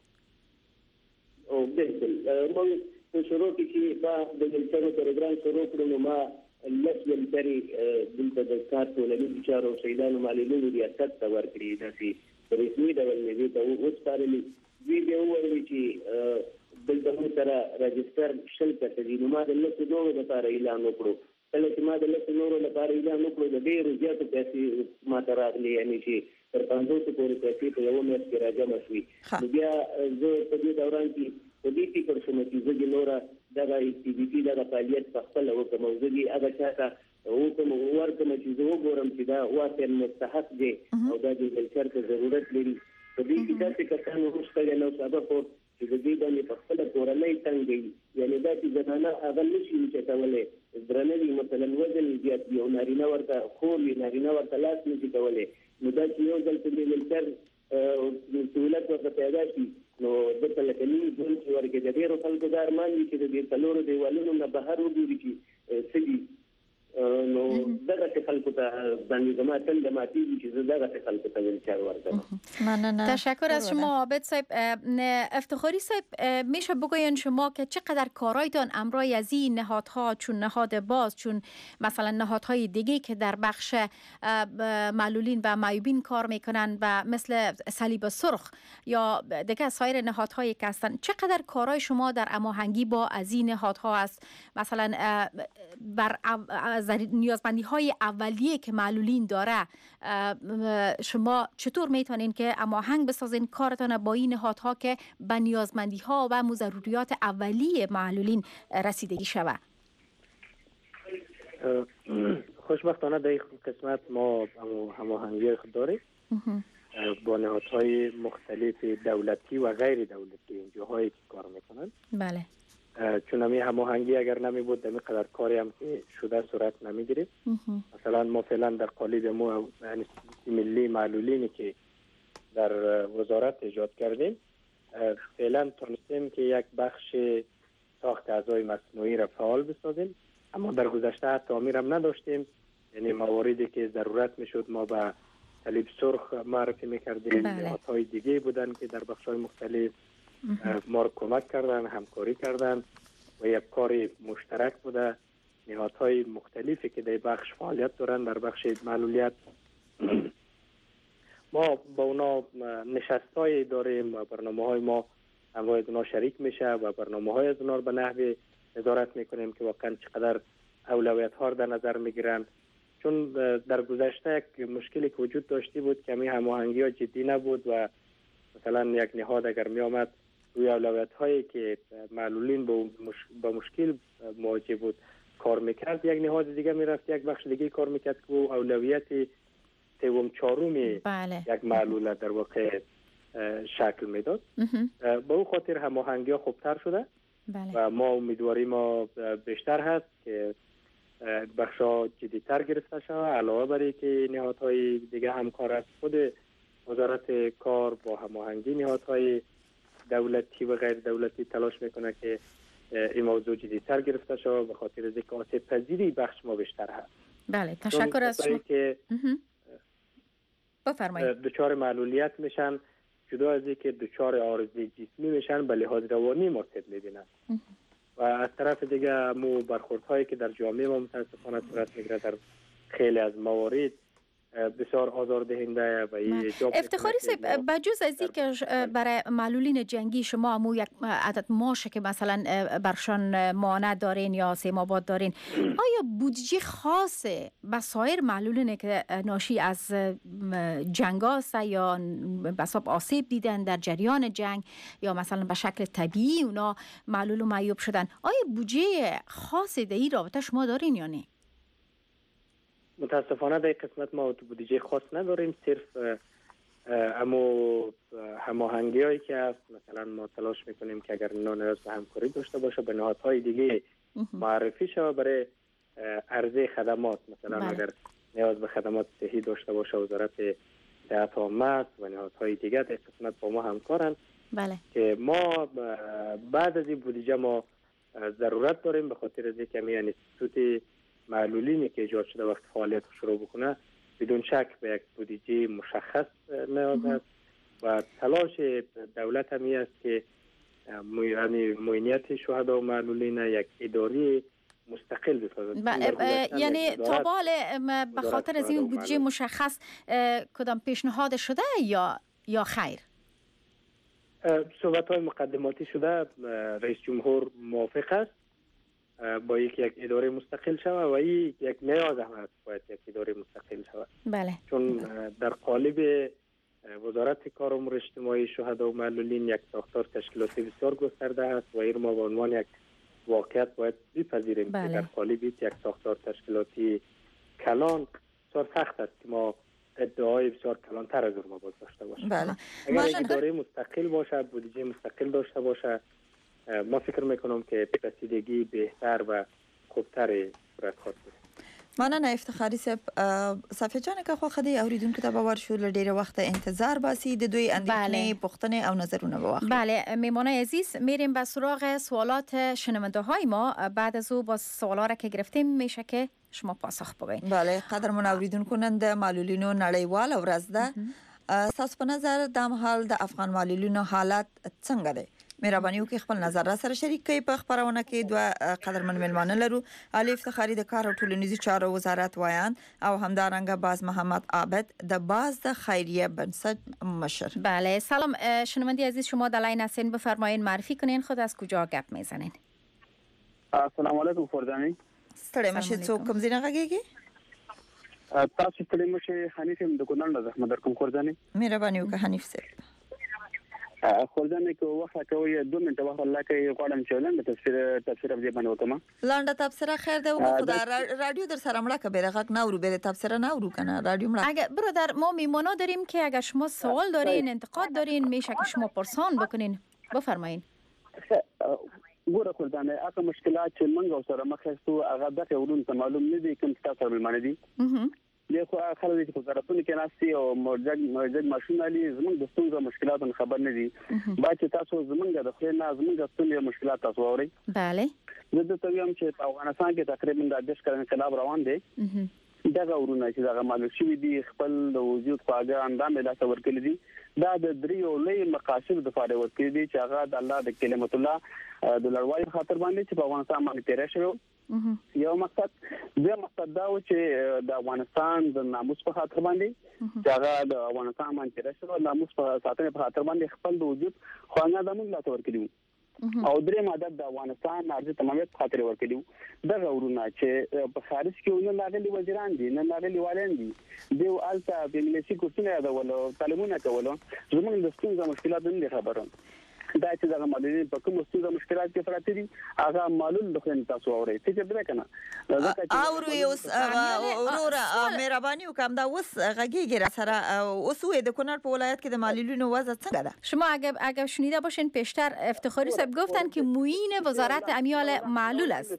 او بالکل موږ په شروع کې چې با د ګلچرو پروګرام شروع کړو ما لسل پری دلته د کار ټولنیز چارو شهیدانو معلولینو ریاست ته ورکړي داسې رسمي ډول نه ته اوس پارلي وی به وایي چې دلته سره راجستر شل کړي نو ما د لسل دوه لپاره اعلان وکړو کله چې ما د لسل نورو لپاره اعلان وکړو د ډېرو زیاتو پیسې ما ته راغلي یعنی چې تر پنځوس پورې پیسې په یو میاشت کې راجمع شوي بیا زه په دې دوران کې په دې فکر شوم چې زه د نورا دغه اکټیویټي دغه فعالیت په خپل وکم او زه دې هغه چاته وکم ورکم چې زه وګورم چې دا واقعا مستحق دی او دا د کلچر ته ضرورت لري په دې کې داسې کسان وروسته نو سبب خو چې د دې باندې په خپل کورنۍ څنګه یعنی دا چې زنانه هغه نشي چې کولای درنوي مثلا وزن زیات یو نارینه ورته خو نارینه ورته لاس نشي کولای نو دا چې یو ځل په کلچر سہولت ورته پیدا شي نو د تلکني ځل چې ورګه د ډیرو خلکو د ارمان دي چې د دې تلورو دیوالونو نه بهر وګوري چې سړي نو دغه خلکو ته باندې زما تل د ماتي چې دغه خلکو ته ولچار ورته تشکر از شما عابد صاحب. افتخاری صاحب میشه بگوین شما که چقدر کارایتان امرای از این نهادها چون نهاد باز چون مثلا نهادهای دیگه که در بخش معلولین و معیوبین کار میکنن و مثل صلیب سرخ یا دیگه سایر نهادهایی که هستن چقدر کارای شما در هماهنگی با از این نهادها است مثلا بر نیازمندی های اولیه که معلولین داره شما چطور میتونین که هماهنگ بسازین کارتان با این نهادها که به نیازمندی ها و ضروریات اولیه معلولین رسیدگی شود؟ خوشبختانه در این قسمت ما هماهنگی خود داریم با نهادهای مختلف دولتی و غیر دولتی این جاهایی که کار میکنن. بله. چون همی هماهنگی اگر نمی بود دمی قدر کاری هم که شده صورت نمی گرفت. مثلا ما فعلا در قالب ما انستیتوت ملی معلولینی که در وزارت ایجاد کردیم فعلا تونستیم که یک بخش ساخت اعضای مصنوعی را فعال بسازیم اما در گذشته حتی امیر هم نداشتیم یعنی مواردی که ضرورت میشد ما به صلیب سرخ معرفی میکردیم نهادهای دیگه بودن که در بخش‌های مختلف ما رو کمک کردن همکاری کردن و یک کار مشترک بوده نهادهای مختلفی که در بخش فعالیت دارن در بخش معلولیت ما با اونا نشستای داریم و برنامه های ما همراه از اونا شریک میشه و برنامه های از اونا رو به نحو نظارت میکنیم که واقعا چقدر اولویت ها رو در نظر میگیرن چون در گذشته یک مشکلی که وجود داشتی بود که همین هماهنگی ها جدی نبود و مثلا یک نهاد اگر می آمد روی اولویت هایی که معلولین با مشکل مواجه بود کار میکرد یک نهاد دیگه میرفت یک بخش دیگه کار میکرد که اولویت سوم چهارم یک معلول در واقع شکل میداد. با او خاطر هماهنگی ها خوبتر شده بله. و ما امیدواری ما بیشتر هست که بخش ها جدیتر گرفته شود علاوه بر اینکه نهادهای دیگه همکار است خود وزارت کار با هماهنگی نهادهای دولتی و غیر دولتی تلاش میکنه که این موضوع جدیتر گرفته شود به خاطر از اینکه آسیب پذیری بخش ما بیشتر هست. بله تشکر از شما که بفرمایید. دچار معلولیت میشن جدا از اینکه دچار عارضه جسمی میشن به لحاظ روانی آسیب میبینن و از طرف دیگه مو برخوردهایی که در جامعه ما متاسفانه صورت میگیره در خیلی از موارد بسیار آزاردهنده و افتخاری صاحب بجز از این که برای معلولین جنگی شما همو یک عدد ماشه که مثلا برشان مانع دارین یا سیماباد دارین آیا بودجه خاصه به سایر معلولین که ناشی از جنگ هست یا بساب آسیب دیدن در جریان جنگ یا مثلا به شکل طبیعی اونا معلول و معیوب شدن آیا بودجه خاصی در این رابطه شما دارین یا نه؟ متاسفانه در قسمت ما بودجه خاص نداریم صرف اما هماهنگی هایی که هست مثلا ما تلاش میکنیم که اگر اینا نیاز به همکاری داشته باشه به نهادهای دیگه معرفی شود برای عرضه خدمات، مثلا بله. اگر نیاز به خدمات صحی داشته باشه وزارت صحت عامه است و نهادهای دیگر در قسمت با ما همکارن. بله. که ما بعد از این بودجه ما ضرورت داریم به خاطر از اینکه می انستیتوت معلولینی که ایجاد شده وقت فعالیت شروع بکنه بدون شک به یک بودجه مشخص نیاز است و تلاش دولت هم است که یعنی معینیت شهدا و معلولین یک اداره مستقل بسازد. یعنی تا بال به خاطر از این بودجه مشخص کدام پیشنهاد شده یا یا خیر؟ صحبت های مقدماتی شده، رئیس جمهور موافق است با یک یک اداره مستقل شود و این یک نیاز هم است باید یک اداره مستقل شود. بله. چون در قالب وزارت کار و امور اجتماعی شهدا و معلولین یک ساختار تشکیلاتی بسیار گسترده است و این ما به عنوان یک واقعیت باید بپذیریم بله. که در قالب یک ساختار تشکیلاتی کلان بسیار سخت است که ما ادعای بسیار کلانتر از ما باز داشته باشه. بله. اگر یک اداره مستقل باشه، بودجه مستقل داشته باشه، ما فکر میکنم که رسیدگی بهتر و خوبتر صورت خواهد بود. مننه افتخاری صاحب. صفیه جان که خو خدي اوریدونکو ته باور شو ل ډیره وخت انتظار باسي د دوی اندېښنې پوښتنې او نظرونه بواخلو. بله میمونه عزیز، میریم به سراغ سوالات شنونده های ما. بعد از او با سوالا را که گرفتیم میشه که شما پاسخ بگوین. بله قدرمن اوریدونکو نن د معلولینو نړیوال ورځ ده. تاسو په نظر د مهال د افغان معلولینو حالت څنګه دی؟ مهرباني وکړئ خپل نظر را سره شریک کړئ. په خبرونه کې دوه قدرمن ملمانه لرو. علي افتخاری د کار او ټولنیزو چارو وزارت وایان او همدارنګه باز محمد عابد د باز د خیریه بنسټ مشر. بله سلام شنونده عزیز، شما در لاین هستین، بفرمایید معرفی کنین خود از کجا گپ میزنین. السلام علیکم فرزانه. ستړي مشه څوک کوم ځای غږیږي؟ تاسو ستړي مشه حنیف هم د کونړ د زحمت درکوم فرزانه. مهرباني وکړه حنیف صاحب. خورځنه کو وخت کوي دوه منټه وخت الله کوي غواړم چې ولنه تفسیر تفسیر دې باندې وکم. لاندې تفسیر خیر دی او خدا رادیو در سره مړه کبه رغک نورو به تفسیر نورو کنه رادیو مړه. اگه برادر ما میمونا داریم که اگر شما سوال دارین انتقاد دارین میشه که شما پرسان بکنین، بفرمایین. ګوره خورځنه اګه مشکلات چې منګو سره مخ هستو هغه دغه ورون ته معلوم نه دي کوم تاسو ملمانه دي. له خو خلک چې په وزارتونو کې ناسي او مرجع مرجع ماشومالي زموږ د ستونزو مشکلاتو خبر نه دي. با چې تاسو زموږ د خو نه زموږ ستونزو مشکلات تاسو اوري. بله. زه د تویم چې په افغانستان کې تقریبا د دیش کړه انقلاب روان دی. دغه ورونه چې دغه معلوم شوی دي خپل د وجود خواږه اندام له تاسو ورکړي دي. دا د دریو لوی مقاصد د فاده ورکړي دي چې هغه د الله د کلمت الله د لړوي خاطر باندې چې په افغانستان باندې تیر شوی. یو مقصد د مقصد دا و چې د افغانستان د ناموس په خاطر باندې چې هغه د افغانستان باندې تیر شوی ناموس په ساتنې په خاطر باندې خپل د وجود خواږه د موږ لا تور کړیو. او درې ماده د افغانستان نارځ تمامیت خاطر ورکړیو. د غورونه چې په خارج کې ونه لاغلي وزیران دي نه لاغلي والین دي د الته په انګلیسي کورسونه دا ولو تعلیمونه کولو زموږ د ستونزو مشکلات نه خبرم. دا چې دا معلولین په کوم ستونزو مشکلات کې پراته دي هغه معلول د خپل تاسو اوري چې دې کنه او یو اورورا مهرباني وکم دا اوس غږیږي را سره اوس وې د کونړ په ولایت کې د معلولینو وضع څنګه ده؟ شما اگه اگه شنیده باشین پیشتر افتخاری صاحب گفتن که معین وزارت امیال معلول است.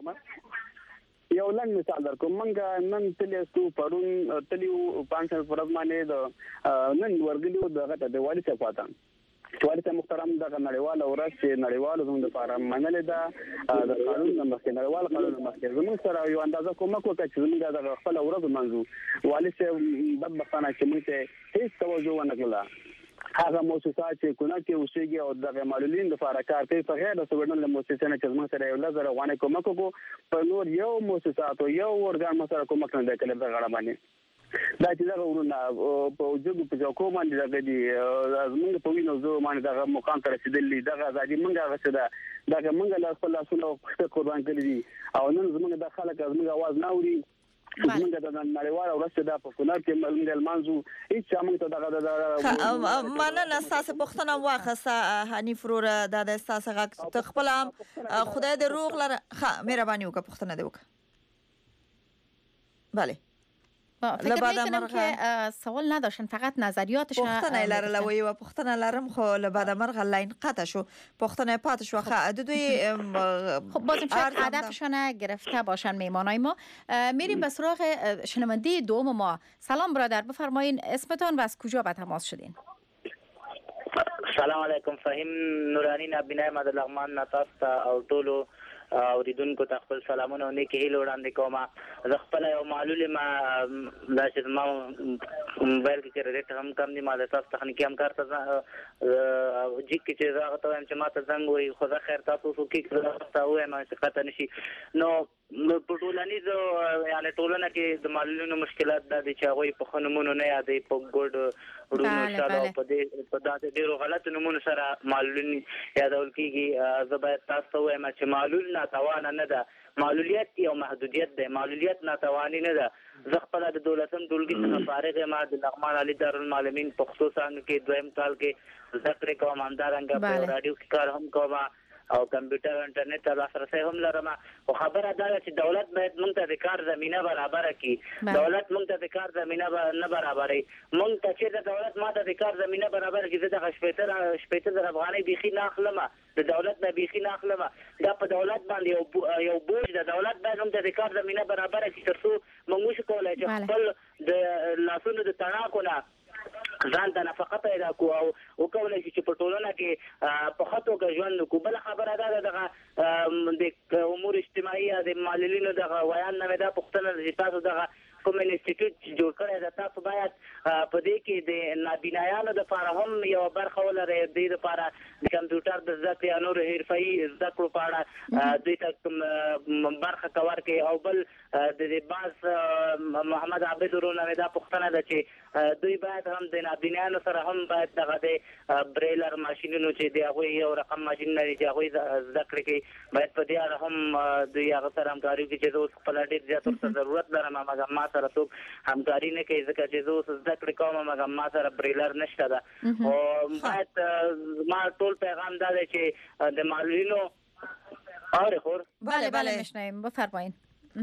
یو لنډ مثال درکوم. منګه نن تلې سو پرون تلیو پانسل فرض باندې د نن ورګلیو دغه د والي څخه پاتان والي ته محترم د نړیوال اورس چې نړیوال زموږ لپاره منل ده د قانون د مخکې نړیوال قانون د مخکې زموږ سره یو اندازه کومک وکړي چې موږ د خپل اورز منځو والي څخه بدبختانه چې موږ ته هیڅ توجه ونه کړله. هغه مؤسسات چې کونه کې اوسېږي او د معلولین لپاره کار کوي په غیر د سوډن له مؤسسې نه چې موږ سره یو لزر غوانه کومک وکړو په نور یو مؤسسات او یو ورګان مسره کومک نه کړل د غړ باندې. دا چې دا ورونه په وجود په ځکو باندې دغه دي زمونږ په وینو زو باندې دغه مقام ته رسیدلې دغه ځای مونږه غسه دغه مونږ له خپل لاسونو خپل قربان کړی دي او نن زمونږ د خلک زمونږ आवाज نه اوري. زمونږ د نړیوال ورسته د په کونړ کې ملګری المانزو هیڅ موږ ته دغه د مننه اساس پښتنه واخصه حنیف رور د اساس غ خپل خدای دې روغ لره. ها مهرباني وکړه پښتنه دې وکړه. bale فکر میکنم که سوال نداشتن، فقط نظریاتشون پختنه لرله و و پختنه لرم خو لبعد مرغ لاین قطع شو پختنه پاتش و خا دوی خب بازم شاید هدفشون گرفته باشن میمانای ما. میریم به سراغ شنونده دوم ما. سلام برادر، بفرمایین اسمتون و از کجا به تماس شدین؟ سلام علیکم. فهیم نورانی نبینای مد لغمان نتاست او ټولو اوریدونکو ته خپل سلامونه او نیکی هیله وړاندې کوم. زه خپل یو معلول ما دا چې ما موبایل کې کریډټ هم کم دي، ما د تاسو تخنیکی همکار ته جی کې چې زه هغه ته وایم چې ما ته زنګ ووهي، خو زه خیر تاسو څوک کې ته ووایم چې قطع نه شي. نو په ټولنیزو یعنې ټولنه کې د معلولینو مشکلات دا دي چې هغوی په ښه نومونو نه یادوي، په ګوډ وړونو سره او په دې په داسې ډېرو غلطو نومونو سره معلولین یادول کېږي. زه باید تاسو ته ووایم چې معلول ناتوانه نه ده، معلولیت یو محدودیت دی، معلولیت ناتواني نه ده. زه خپله د دولسم ټولګي څخه فارغ یم، د لغمان علي دارالمعلمین پښتو څانګه کې دویم کال کې زده کړې کوم، همدارنګه په راډیو کې کار هم کوم او کمپیوټر او انټرنیټ ته لاسرسی هم لرم. خو خبره دا ده چې دولت باید موږ ته د کار زمینه برابره کړي. دولت موږ ته د کار زمینه نه برابروي. موږ ته چېرته دولت ما ته د کار زمینه برابره کړي، زه دغه شپېته شپېته زره افغانۍ بیخي نه اخلم، د دولت نه بیخي نه اخلم. دا په دولت باندې یو بوج ده. دولت باید موږ ته د کار زمینه برابره کړي تر څو موږ وشو کولی چې خپل د لاسونو د تڼاکو نه ځان ته نفقه پیدا کړو او وکولی شي چې په ټولنه کې په ښه توګه ژوند وکړو. بله خبره دا ده دغه د امور اجتماعي یا د معلولینو دغه ویان نه مې دا پوښتنه ده چې تاسو دغه کوم انسټیټیوټ جوړ کړی ده، تاسو باید په دې کې د نابینایانو دپاره هم یوه برخه ولرئ، دې دپاره د کمپیوټر د زده کړې یا نورو حرفهي زده کړو په اړه دوی ته برخه کور کړئ. او بل د دې باز محمد عابد ورونه مې دا پوښتنه ده چې دوی باید هم د نابینایانو سره هم باید دغه د بریلر ماشینونو چې د هغوی یو رقم ماشینونه دي چې هغوی زده کړې کوي، باید په دې اړه هم دوی هغه سره همکاري وکړي چې زه اوس خپله ډېر زیات ورته ضرورت لرم، مګر ما سره څوک همکاري نه کوي ځکه چې زه اوس زده کړې کوم، مګر ما سره بریلر نشته ده. او باید ما ټول پیغام دا دی چې د معلولینو آره خور بله بله میشنویم، بفرمایین.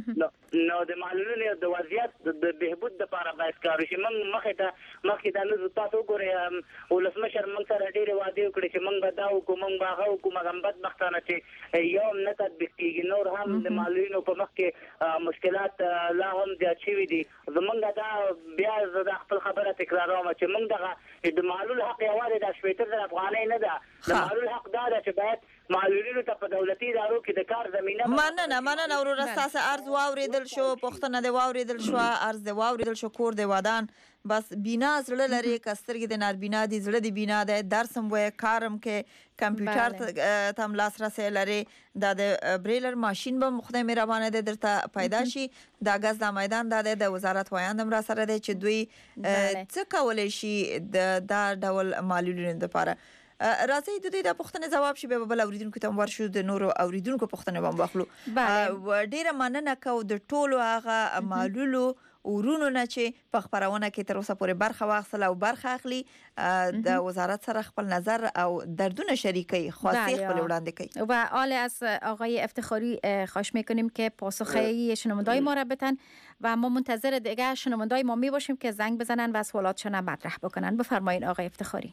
نو د معلولینو د وضعیت د بهبود دپاره باید کار وشي. موږ مخکې ته مخکې ته لږ تاسو وګورئ ولسمشر موږ سره ډېرې وعدې وکړې چې موږ به دا وکړو موږ به هغه وکړو، مګر بدبختانه چې یو هم نه تطبیق کېږي. نور هم د معلولینو په مخ کې مشکلات لا هم زیات شوي دي. زموږ دا بیا زه دا خپل خبره تکراروم چې موږ دغه د معلول حق یوازې د شپېته زره افغانۍ نه ده، د معلول حق دا ده چې باید معلولینو ته په دولتي ادارو کې د کار زمینه مننه مننه وروره ستاسو عرض واورېدل شو، پوښتنه دې واورېدل شوه، عرض دې واورېدل شو. کور دې ودان بس بینا زړه لري که سترګې د ناربینا دي، زړه دې بینا دی، درس هم وایي، کار هم کې، کمپیوټر ته هم لاسرسی لري، دا د بریلر ماشین به خدای مهربانه دی درته پیدا شي. دا ګز دا میدان دا دی د وزارت ویاند هم را سره دی چې دوی څه کولی شي د دا ډول معلولینو دپاره. راځي د دې د پوښتنې جواب شي به بل اوریدونکو ته ورشو، د نورو اوریدونکو پوښتنه به واخلو. ډیره مننه کو د ټولو هغه معلولو ورونو نه چې په خبرونه کې تر اوسه پورې برخه واخیستل او برخه اخلي، د وزارت سره خپل نظر او دردونه شریکي خاصی خپل وړاندې کوي. و آل از آقای افتخاری خواهش میکنیم که پاسخی شنوندای ما را بدن و ما منتظر دیگه شنوندای ما می باشیم که زنگ بزنن و سوالاتشون مطرح بکنن. بفرمایید آقای افتخاری.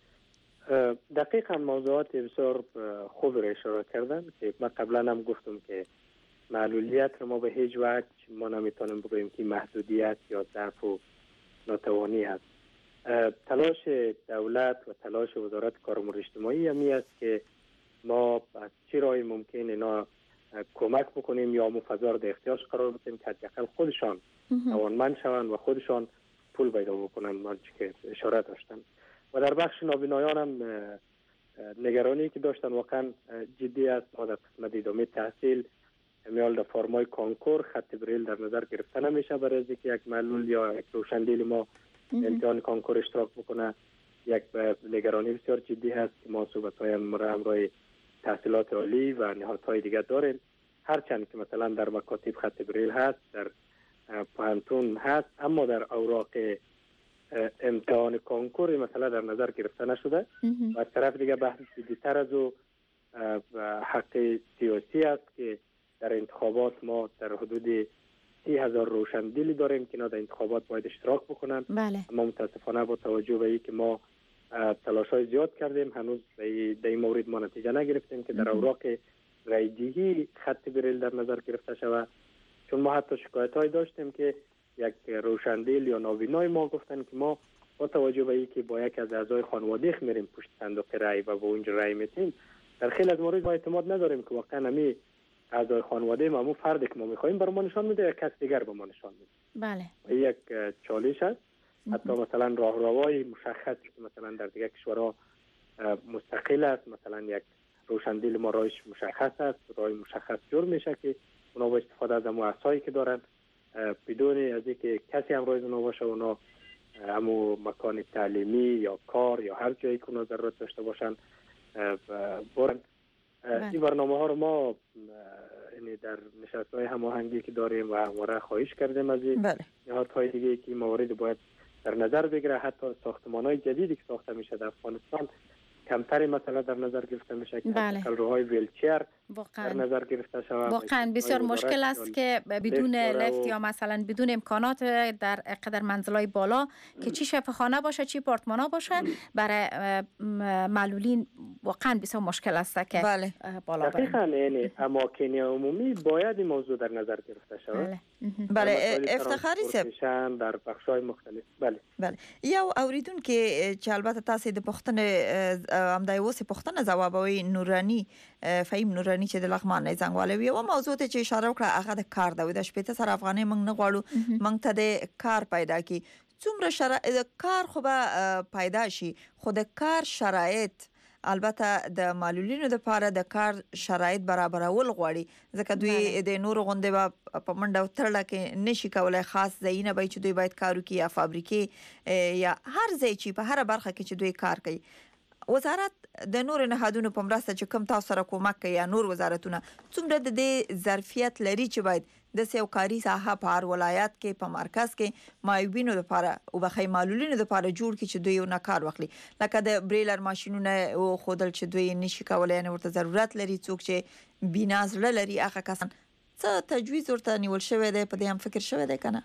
دقیقا موضوعات بسیار خوب را اشاره کردن که ما قبلا هم گفتم که معلولیت رو ما به هیچ وجه ما نمیتونیم بگوییم که محدودیت یا ضعف و ناتوانی است. تلاش دولت و تلاش وزارت کار و امور اجتماعی همی است که ما از چه راهی ممکن اینا کمک بکنیم یا مفضار در اختیارش قرار بدیم که حداقل خودشان توانمند شوند و خودشان پول پیدا بکنن، ما که اشاره داشتن. و در بخش نابینایان هم نگرانی که داشتن واقعا جدی است. ما در قسمت ادامه تحصیل میال در فرمای کانکور خط بریل در نظر گرفته نمیشه برای اینکه یک معلول یا یک روشندیل ما امتحان کانکور اشتراک بکنه. یک نگرانی بسیار جدی هست که ما صحبت‌های همراه تحصیلات عالی و نهادهای دیگر داریم. هرچند که مثلا در مکاتب خط بریل هست، در پانتون هست، اما در اوراق امتحان کانکور مثلا در نظر گرفته نشده. و از طرف دیگه بحث جدی‌تر از او حق سیاسی است که در انتخابات ما در حدود سی هزار روشندلی داریم که اینا در انتخابات باید اشتراک بکنن. بله. اما متاسفانه با توجه به اینکه ما تلاش‌های زیاد کردیم هنوز در این مورد ما نتیجه نگرفتیم که در اوراق رایدهی خط بریل در نظر گرفته شود. چون ما حتی شکایت‌های داشتیم که یک روشندل یا ناوینای ما گفتن که ما با توجه به اینکه با یک از اعضای خانواده میریم پشت صندوق رای و با اونجا رای میتیم، در خیلی از مورد ما اعتماد نداریم که واقعا همین اعضای خانواده ما، همون فردی که ما می‌خوایم بر ما نشان میده یا کس دیگر به ما نشان میده. بله. یک چالش است. حتی مثلا راهروای مشخصی که مثلا در دیگر کشورها مستقل است، مثلا یک روشندل ما راهش مشخص است، راه مشخص جور میشه که اونا با استفاده از امو اسایی که دارن بدون از اینکه کسی همراه اونا باشه، اونا امو مکان تعلیمی یا کار یا هر جایی که اونا ضرورت داشته باشن برن. این برنامه ها رو ما یعنی در نشست‌های هماهنگی که داریم و همواره خواهش کردیم از این نهادهای دیگه که این موارد باید در نظر بگیره. حتی ساختمان‌های جدیدی که ساخته میشه در افغانستان کمتری مثلا در نظر گرفته میشه که بله. روهای ویلچر واقعا. در نظر گرفته شود. واقعا بسیار مشکل است که بدون لفت یا مثلا بدون امکانات در قدر منزلای بالا که چی شفاخانه باشه چی پارتمانا باشه برای معلولین واقعا بسیار مشکل است که بله. بالا برن. دقیقاً یعنی اماکن عمومی باید این موضوع در نظر گرفته شود. بله. بله افتخاری صاحب در بخش‌های مختلف. بله. بله. یو اوریدون کې چې البته تاسو د پښتنې امدای اوسې پښتنه جوابوي نورانی فهیم نورانی چې د لغمان زنګواله وی او موضوع ته چې اشاره وکړه هغه د کار دا د شپته سره افغاني موږ نه غواړو موږ ته د کار پیدا کی څومره شرایط کار خو به پیدا شي خو د کار شرایط البته د معلولینو لپاره د کار شرایط برابرول غواړي ځکه دوی د نور غونډه په منډه ترړه کې نشي کولای خاص ځایونه به چې دوی باید کار وکړي یا فابریکې یا هر ځای چې په هر برخه کې چې دوی کار کوي. وزارت د نور نهادونو په مرسته چې کوم تاسو سره کومک کوي یا نور وزارتونه څومره د دې ظرفیت لري چې باید د سیوکاری ساحه په هر ولایت کې په مرکز کې معیوبینو لپاره او بخای معلولینو لپاره جوړ کړي چې دوی نه کار وکړي لکه د بریلر ماشينونه او خودل چې دوی نشي کولای نه ورته ضرورت لري څوک چې بینازله لري هغه کسان څه تجویز ورته نیول شوی دی په دې هم فکر شوی دی کنه؟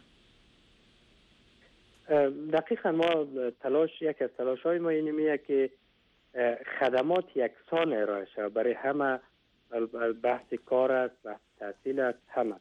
دقیقاً ما تلاش یک از تلاش‌های ما اینه میه که خدمات یکسان ارائه شود برای همه. بحث کار است، بحث تحصیل است، همه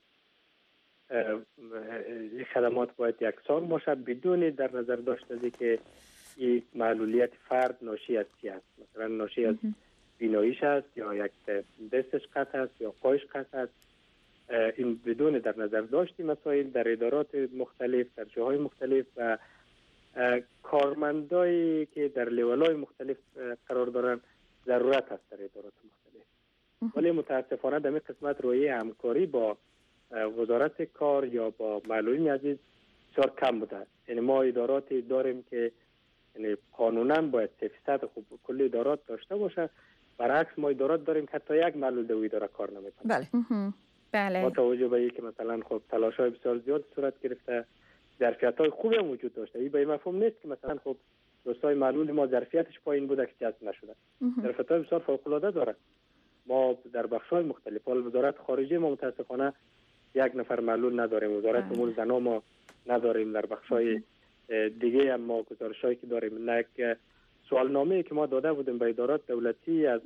این خدمات باید یکسان باشد بدون در نظر داشته که این معلولیت فرد ناشی از چی است. مثلا ناشی از بیناییش است یا یک دستش قطع است یا پایش قطع است. این بدون در نظر داشتی مسائل در ادارات مختلف در جاهای مختلف و کارمندایی که در لیول‌های مختلف قرار دارن ضرورت است در ادارات مختلف. ولی متاسفانه در این قسمت روی همکاری با وزارت کار یا با معلولین عزیز بسیار کم بوده. یعنی ما اداراتی داریم که یعنی قانونا باید سه فیصد خوب کل ادارات داشته باشه، برعکس ما ادارات داریم که حتی یک معلول در اداره کار نمیکنه. بله بله. با توجه به اینکه مثلا خب تلاش‌های بسیار زیاد صورت گرفته، ظرفیت‌های خوبی هم وجود داشته. این به این مفهوم نیست که مثلا خب دوستای معلول ما ظرفیتش پایین بوده که جذب نشده. ظرفیت‌های بسیار فوق‌العاده داره. ما در بخش‌های مختلف وزارت خارجه ما متاسفانه یک نفر معلول نداریم، وزارت امور زنان ما نداریم، در بخش‌های دیگه هم ما گزارش‌هایی که داریم. یک سوالنامه‌ای که ما داده بودیم به ادارات دولتی از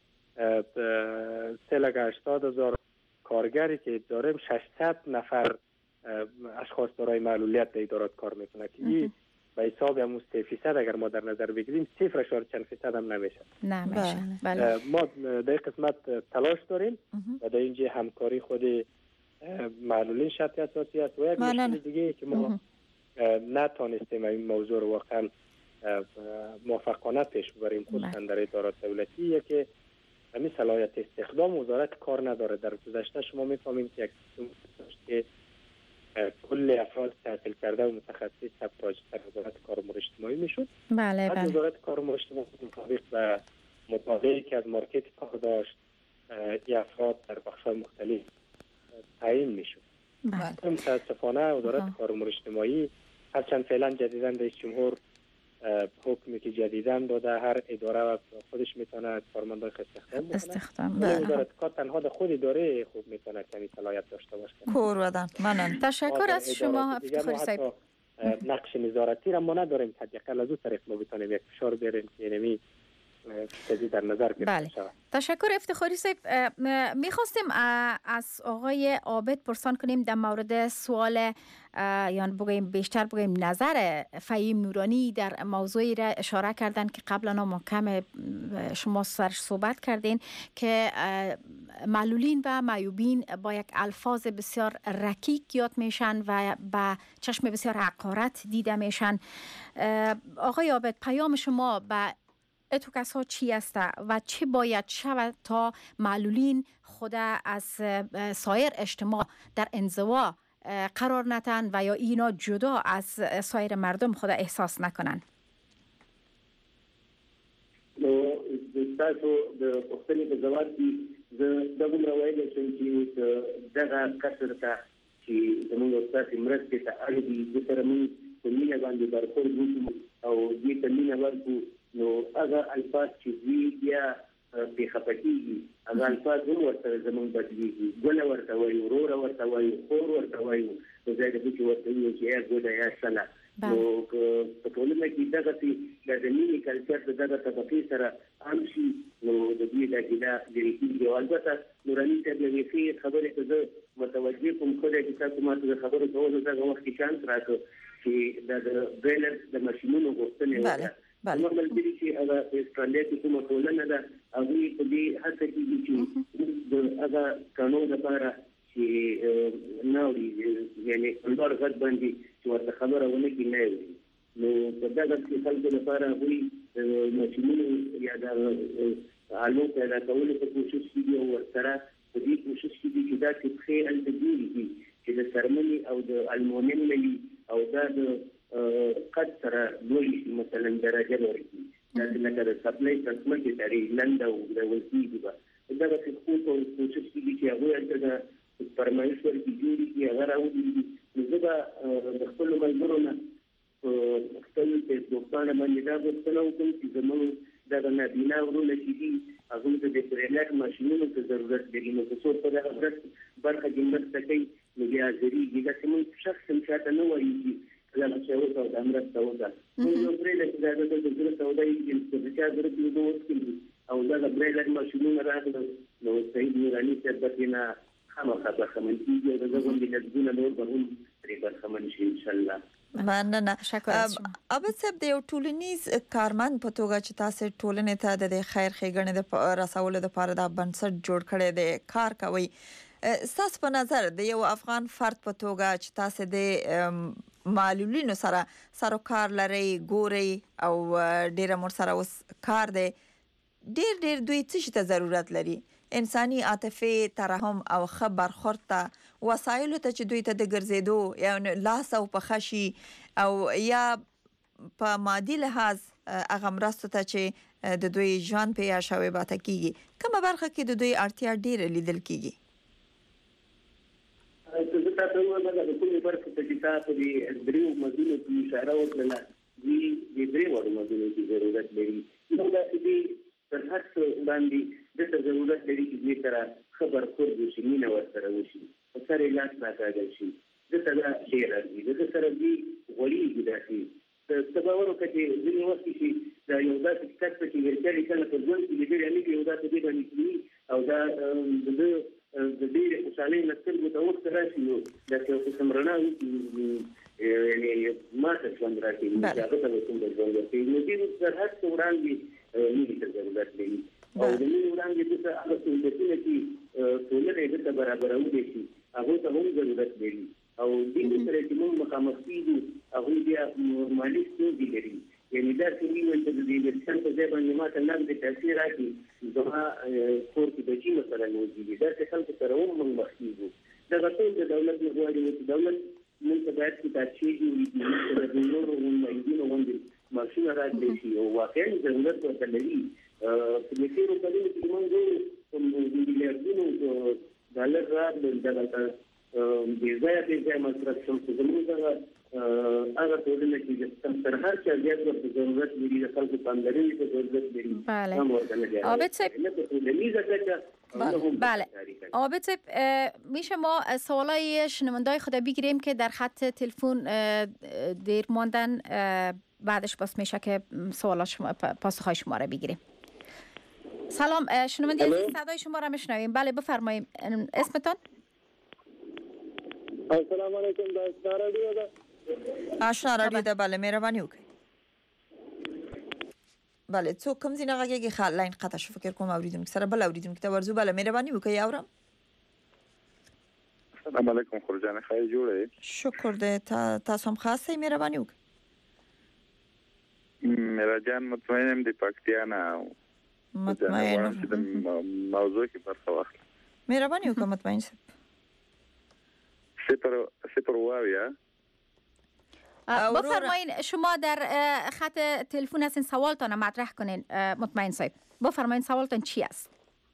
سه لاک هشتاد هزار کارگری که داریم ششصد نفر اشخاص دارای معلولیت در ادارات کار میکنه که این به حساب همون سه فیصد اگر ما در نظر بگیریم صفر اشاره چند فیصد هم نمیشه. نمیشه. بله. ما در قسمت تلاش داریم و در اینجا همکاری خود معلولین شرط اساسی است و یک مشکل دیگه که ما نتونستیم این موضوع رو واقعا موفقانه پیش ببریم خصوصا در ادارات دولتی که همین صلاحیت استخدام وزارت کار نداره. در گذشته شما میفهمیم که یک که کل افراد تحصیل کرده و متخصص ثبت در وزارت کار و امور اجتماعی میشد. بله بله. وزارت کار و امور اجتماعی مطابق به مطالعه‌ای که از مارکت کار داشت این افراد در بخش‌های مختلف تعیین میشد. بله. متاسفانه وزارت کار و امور اجتماعی هرچند فعلا جدیداً رئیس جمهور حکمی که جدیداً داده هر اداره خودش میتونه کارمندای استخدام بکنه. استخدام وزارت کار تنها در خود اداره خوب میتونه کمی صلاحیت داشته باشه. کور ودان ممنون. تشکر از شما افتخاری صاحب. نقش نظارتی را ما نداریم، حداقل از اون طریق ما بتونیم یک فشار بیاریم که اینمی چیزی در نظر گرفته بله. شود. تشکر افتخاری صاحب. میخواستیم از آقای عابد پرسان کنیم در مورد سوال یا بگویم بیشتر بگویم نظر فهیم نورانی در موضوعی را اشاره کردن که قبلا ما کم شما سرش صحبت کردین که معلولین و معیوبین با یک الفاظ بسیار رکیک یاد میشن و با چشم بسیار حقارت دیده میشن. آقای عابد، پیام شما به اتو کسا چی است و چه باید شود تا معلولین خود از سایر اجتماع در انزوا قرار نتن و یا اینا جدا از سایر مردم خود احساس نکنن؟ نو تاسو د پښتني په ځواب کې د دغه روایت چې دغه کسر ته چې زموږ استاد مرستې ته اړ دي د سره موږ په مینه باندې برخورد وکړو او دې ته مینه ورکړو، نو هغه الفاظ چې وی بیا په خپکیږي هغه الفاظ هم ورته زموږ بدلیږي. ګل ورته وایي، ورور ورته وایي، خور ورته وایي، نو ځای د چې ورته وایي چې یا ګوډه یا سلا. نو په ټولنه کې دغه چې د مینې کلچر د دغه طبقې سره عام شي، نو د دې د ګیلا لري کېږي. او البته نوراني صاحب له ویښې خبرې ته زه متوجه کوم، خو د تاسو ماته د خبرو کولو دغه وخت کې چانس راکړ چې د بیلر د ماشینونو غوښتنې وکړه. نو ملګری چې هغه استرالیا کې کومه ټولنه ده هغه په دې هڅه کوي چې د هغه قانون لپاره چې ناوړي یعنی اندور غږ باندې چې ورته خبره ونه کړي نه وي. نو په دغه کې خلکو لپاره هغوی ماشینونو یا د عالمو پیدا کولو په کوشش کې دي او ورسره په دې کوشش کې دي چې دا چې پښې هلته جوړې دي چې د سرمنې او د المونیم نه وي او دا د قد سره لوړې شي، مثلا درجه لوړې شي، داسې لکه د سپلای ټرانسمیټ لري لنډه او ډول کېږي به دغه څه خو په کوشش کې دي چې هغوی هلته د فرمایش ورکړي جوړې کړي هغه راوړي. نو زه به د خپلو ملګرو نه په خپل فیسبوک باندې باندې دا غوښتنه وکړم چې زموږ دغه نابینا وروڼه چې دي هغوی ته د برېلر ماشینونو ته ضرورت لري، نو که څوک په دغه برخه کې مرسته کوي نو بیا ضروري داسې موږ شخص هم چاته نه وایو چې کله چې وکړو د مرسته وکړه. موږ یو برېلر چې دا د زړه سودا یې چې د چا ضرورت یې اوبه وڅښي او دغه برېلر ماشینونه راغله، نو سعید نوراني صاحب به نه خامخا برخمن کېږي او د دغه ملتونه نور به هم پرې برخمن شي انشاءالله. مننه. عابد صاحب د یو ټولنیز کارمند په توګه چې تاسو ټولنې ته د خیر ښېګڼې د رسولو لپاره د بنسټ جوړ کړی دی کار کوي، ستاسو په نظر د یو افغان فرد په توګه چې تاسو د معلولینو سره سروکار لري ګوري او ډیره مر سره اوس کار دی، ډیر ډیر دوی څه ته ضرورت لري؟ انساني عاطفه، ترحم او ښه برخورد ته، وسایلو ته چې دوی ته د ګرځېدو یا لاس او پښه شي او یا په مادي لحاظ هغه مرستو ته چې د دوی ژوند په یاشوي باته کیږي، کومه برخه کې د دوی اړتیا ډیره لیدل کیږي؟ زه تاسو وایم دا د کومې برخې ته چې تاسو د دریو مزونو کې اشاره وکړه دوی د درې وړو مزونو کې ضرورت لري. نو دا دې تر هر څه باندې دته ضرورت لري چې دې سره خبر خور وشي، مینه ورسره وشي، په سره لاس راکاږل شي، دته دا شی راځي، دته سره دې غوړېږي داسې ته باور وکړه چې ځینې وخت چې دا یو داسې کس ته چې ورچلې کله په ژوند کې لیدلی نه وي یو داسې دې باندې کړي او دا د ده د ډېرې خوشحالۍ نه سترګو ته وخت راشي نو داسې یو قسم رڼا یعنې ماته ژوند راکوي چې هغه ته به څومره ژوند ورکوي. نو دې تر هر څه وړاندې مینې ته ضرورت لري او د مینې وړاندې دته هغه سهولتونه چې ټولنه یې دته برابرولی شي هغوی ته هم ضرورت لري او دې سره چې موږ مخامخ کېږو هغوی بیا مالي ستونزې لري. یعنې داسې وي وایي چې د دې انسان په ځای باندې ماته نغدې پیسې راکړي زما کور کې بچي مثلا موجود دي، داسې خلکو سره هم موږ مخ کېږو. دغه ټول د دولت نه غواړي چې دولت موږ ته باید کتابچې جوړې کړي، موږ ته د نورو معیدینو غوندې ماشینونه راکړی شي او واقعا ضرورت ورته لري. په دې تېرو کلونو کې موږ ګورو میلیاردونو ډالر راغلل دغه بې ځایه بې ځایه مصرف شم خو زموږ دغه هغه ټولنه چې تر هر چا زیات ورته ضرورت لري د خلکو پاملرنې ته ضرورت لري بله هم ورته نه دی عابد صاحب نه په ټولنیزه کچه بله عابد صاحب میشه ما سوالای شنوندای خود بگیریم که در خط تلفن دیر ماندن بعدش باز میشه که سوالات شما پاسخهای شما را بگیریم. سلام شنونده عزیز صدای شما را میشنویم. بله بفرمایید اسمتون؟ السلام علیکم دا رادیو ده آشنا رادیو ده بله مهرباني وکړئ. بله څوک کوم ځای نه غږیږي خال لاین قطع شو فکر کوم اوریدونکو سره بل اوریدونکو ته ورزو بله مهرباني وکړئ اورم. السلام علیکم خورجان خیر جوړه شکر ده تا تاسو هم خاصه مهرباني وکړئ. مهرجان مطمئنم د پکتیا نه مطمئن موضوع کې برخه واخلم. مهرباني وکړئ مطمئن صاحب. صفر صفر واویا بفرمایید شما در خط تلفن هستین سوالتان مطرح کنین مطمئن صاحب بفرمایید سوالتان چی است؟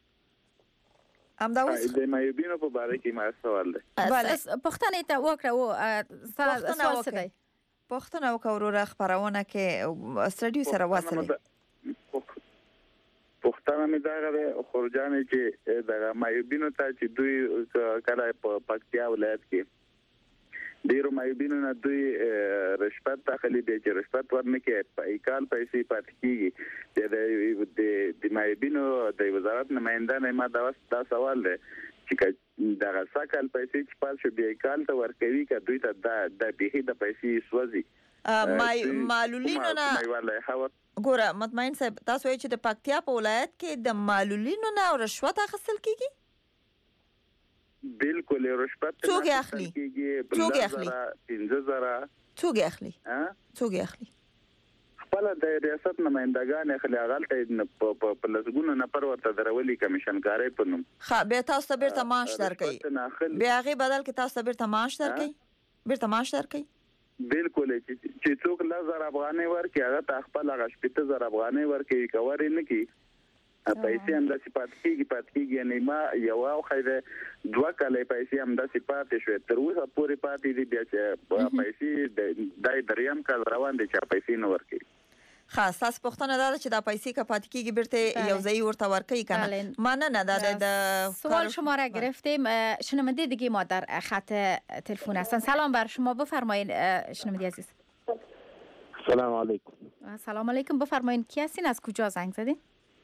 ام دا اوس د مایوبینو په باره کې ما سوال ده. بله پښتنه ته وکړه او سوال څه دی؟ پښتنه وکړه وروره خبرونه کې سټډیو سره واصله پښتنه مې دا غره خورجان چې د مایوبینو ته چې دوی کله په پکتیا ولایت کې ډیرو مایوبینو نه دوی رشوت داخلي دي چې رشوت ورنکې په ایکال پیسې پات کیږي د د مایوبینو د وزارت نمائنده نه ما دا سوال دی چې دا ساکل پیسې چې پات شو بیا ایکال ته ورکوي که دوی ته د به د پیسې سوځي مای معلولینو نه ګوره مطمئن صاحب تاسو چې د پکتیا په ولایت کې د معلولینو نه رشوت اخیستل کیږي؟ بالکل رشوت څوک اخلي؟ څوک اخلي؟ پنځه زره څوک اخلي؟ څوک اخلي؟ خپل د ریاست نمائندگان اخلي غلطه په لسګونو نفر ورته درولي کمیشن کاری په نوم. ها به تاسو ته بیرته معاش درکړي. بیا هغه بدل کې تاسو ته بیرته معاش درکړي. بیرته معاش درکړي. بالکل چې څوک لزر افغاني ورکي هغه ته خپل هغه شپږ زره افغاني ورکي کورې نه کی پیسې هم د صفات کېږي پات کېږي یعنی ما یو او خیره دوه کله پیسې هم د صفات شوې تر اوسه پورې پاتې دي بیا چې پیسې د دریم کال روان دي چې پیسې نه ورکي. خاص تاسو پښتنه دا چې دا پیسې کا پات کېږي بیرته یو ځای ورته ورکي کنه مانه نه د سوال شما را گرفتیم. شنونده دیگه ما در خط تلفن هستن. سلام بر شما بفرمایید شنونده عزیز. سلام علیکم. سلام علیکم بفرمایید کی هستین از کجا زنگ زدین؟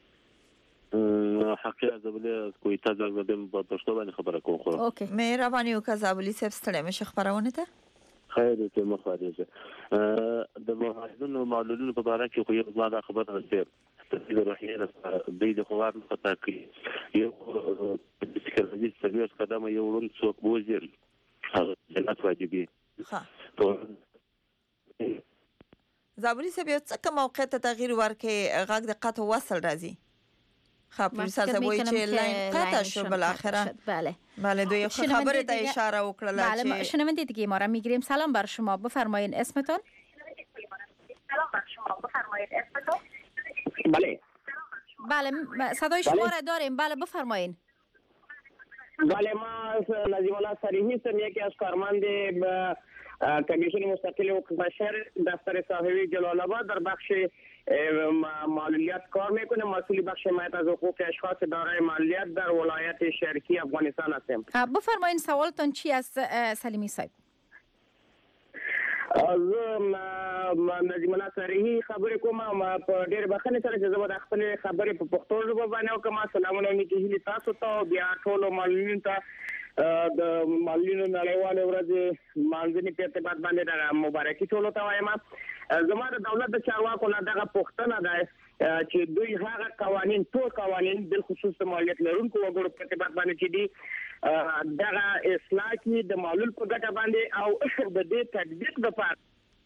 حقیقت زبلی از کویتا زنگ زدم با پښتو باندې خبره کوم خو. اوکی. مهرباني وکړه زابلی صاحب ستړی مشه خبرونه ته. خیر دې مخاطبه. د مهاجرینو معلولینو په اړه کې خو یو ځل خبره ده. د روحیه د د خوار خطا کوي. یو د فکري سرویس قدمه یو ورن څوک بوزل. هغه جنات واجبي. ها. زابلی صاحب یو څه موقع ته تغییر ورکې غږ د قطع وصل راځي. خب پروفیسور صاحب وایي چې لاین قطع شو بالاخره. بله. بله دوی خبره ته اشاره وکړه چې بله شنونده دیگه ما را میگیریم. سلام بر شما بفرمایید اسمتون؟ سلام بر شما بفرمایید اسمتون؟ بله. بله صدای شما را داریم. بله بفرمایید. بله ما نظیم الله صریحی هستم یکی از کارمند کمیسیون مستقل حقوق بشر دفتر صاحبی جلال آباد در بخش معلولیت کار میکنه. مسئول بخش حمایت از حقوق اشخاص دارای معلولیت در ولایت شرقی افغانستان هستم. بفرمایید سوالتون چی است سلیمی صاحب؟ از نظیم الله صریحی خبرې کوم په ډېر بخښنې سره چې زه به د خپلې خبرې په پښتو ژبه باندې وکړم. سلامونه نیکې هیلې تاسو ته بیا ټولو معلولینو ته د معلولینو نړیوالې ورځې لمانځنې په ارتباط باندې د مبارکي ټولو ته وایم. زما د دولت د چارواکو نه دغه پوښتنه ده چې دوی هغه قوانین ټول قوانین بالخصوص د مالیت لرونکو وګړو په ارتباط باندې چې دي دغه اصلاح کې د معلول په ګټه باندې او د دې تطبیق لپاره.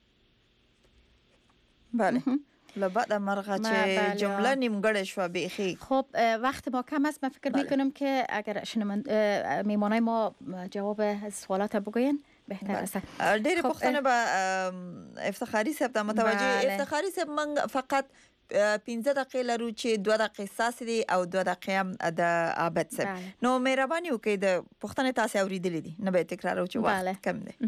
بله لبعد مرغه چې جمله نیمگړې شو بیخی. خب وقت ما کم است. من فکر میکنم که اگر شنوند میمانای ما جواب سوالات بگوین بهتر است. ډېر پوښتنه به افتخاری صاحب ته متوجه. افتخاری صاحب من فقط پنځه دقیقې لرو چې دوه دقیقې ساس دي او دوه دقیقې هم د عابد صاحب. نو مهرباني وکړئ د پوښتنې تاسو اوریدلې دي نه به تکرار او چې وخت کم دی.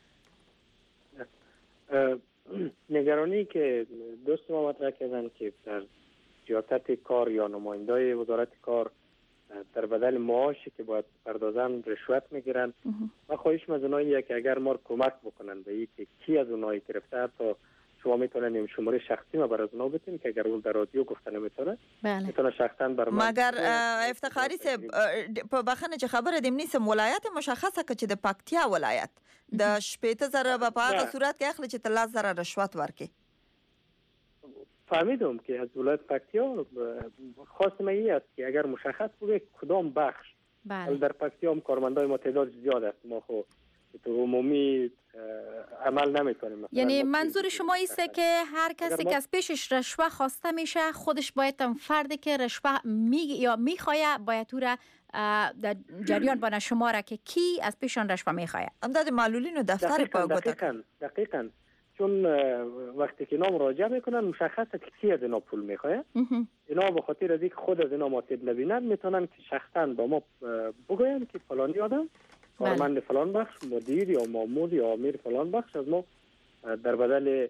نگرانی که دوست ما مطرح کردن که در سیاست کار یا نمایندای وزارت کار در بدل معاشی که باید پردازن رشوت میگیرن. ما خواهش از اوناییه که اگر ما کمک بکنن به اینکه کی از اونایی گرفته تا شما میتونن شماره شخصی ما برای اونا بدین که اگر اون در رادیو گفته نمیتونه بله. میتونه شخصا بر من. مگر افتخاری صاحب په بخنه چې خبره دې نيسم ولایت مشخصه کړي د پکتیا ولایت د شپږ زره په هغه صورت کې اخلي چې تل زره رشوت ورکي. فهمیدم که از ولایت پکتیا خواستم این است که اگر مشخص بوده کدام بخش. بله. در پکتیا هم کارمندای ما تعداد زیاد است. ما خو تو عمومی عمل نمیکنیم. یعنی منظور شما ایسته که هر کسی که از پیشش رشوه خواسته میشه خودش باید هم فردی که رشوه می یا میخواه باید او را در جریان بانه شما را که کی از پیشان رشوه میخواه. امداد معلولین و دفتر پا گوته. دقیقاً دقیقاً چون وقتی که اینا مراجعه میکنن مشخصه که کی از اینا پول میخواه. اینا به خاطر از اینکه خود از اینا ماسب نبینن میتونن که شخصا با ما بگوین که فلانی آدم کارمند فلان بخش مدیر یا مامور یا امیر فلان بخش از ما در بدل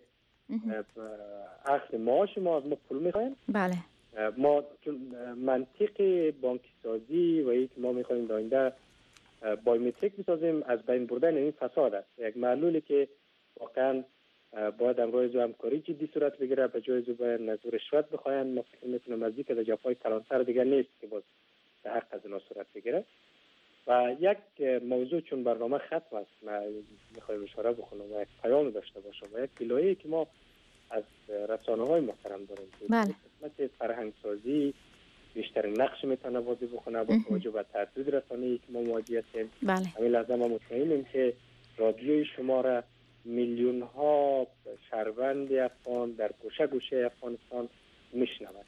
اخذ معاش ما از ما پول میخوایم. بله. ما منطق بانکی سازی و اینکه ما میخوایم در آینده بایومتریک بسازیم از بین بردن این فساد است. یک معلولی که واقعا باید امروز همکاری جدی صورت بگیره به جای زو باید نزور رشوت بخواین. ما فکر میکنم از اینکه در جفای کلانتر دیگر نیست که باز به حق از اینا صورت بگیره. و یک موضوع چون برنامه ختم است ما میخوایم اشاره بکنم و یک پیام داشته باشم و یک گلایه‌ای که ما از رسانه‌های محترم داریم که قسمت فرهنگ سازی بیشتر نقش میتونه بازی بکنه با توجه به تعدد رسانه‌ای که ما مواجه هستیم. بله. همین لحظه ما مطمئنیم که رادیوی شما را میلیون ها شهروند افغان در گوشه گوشه افغانستان میشنود.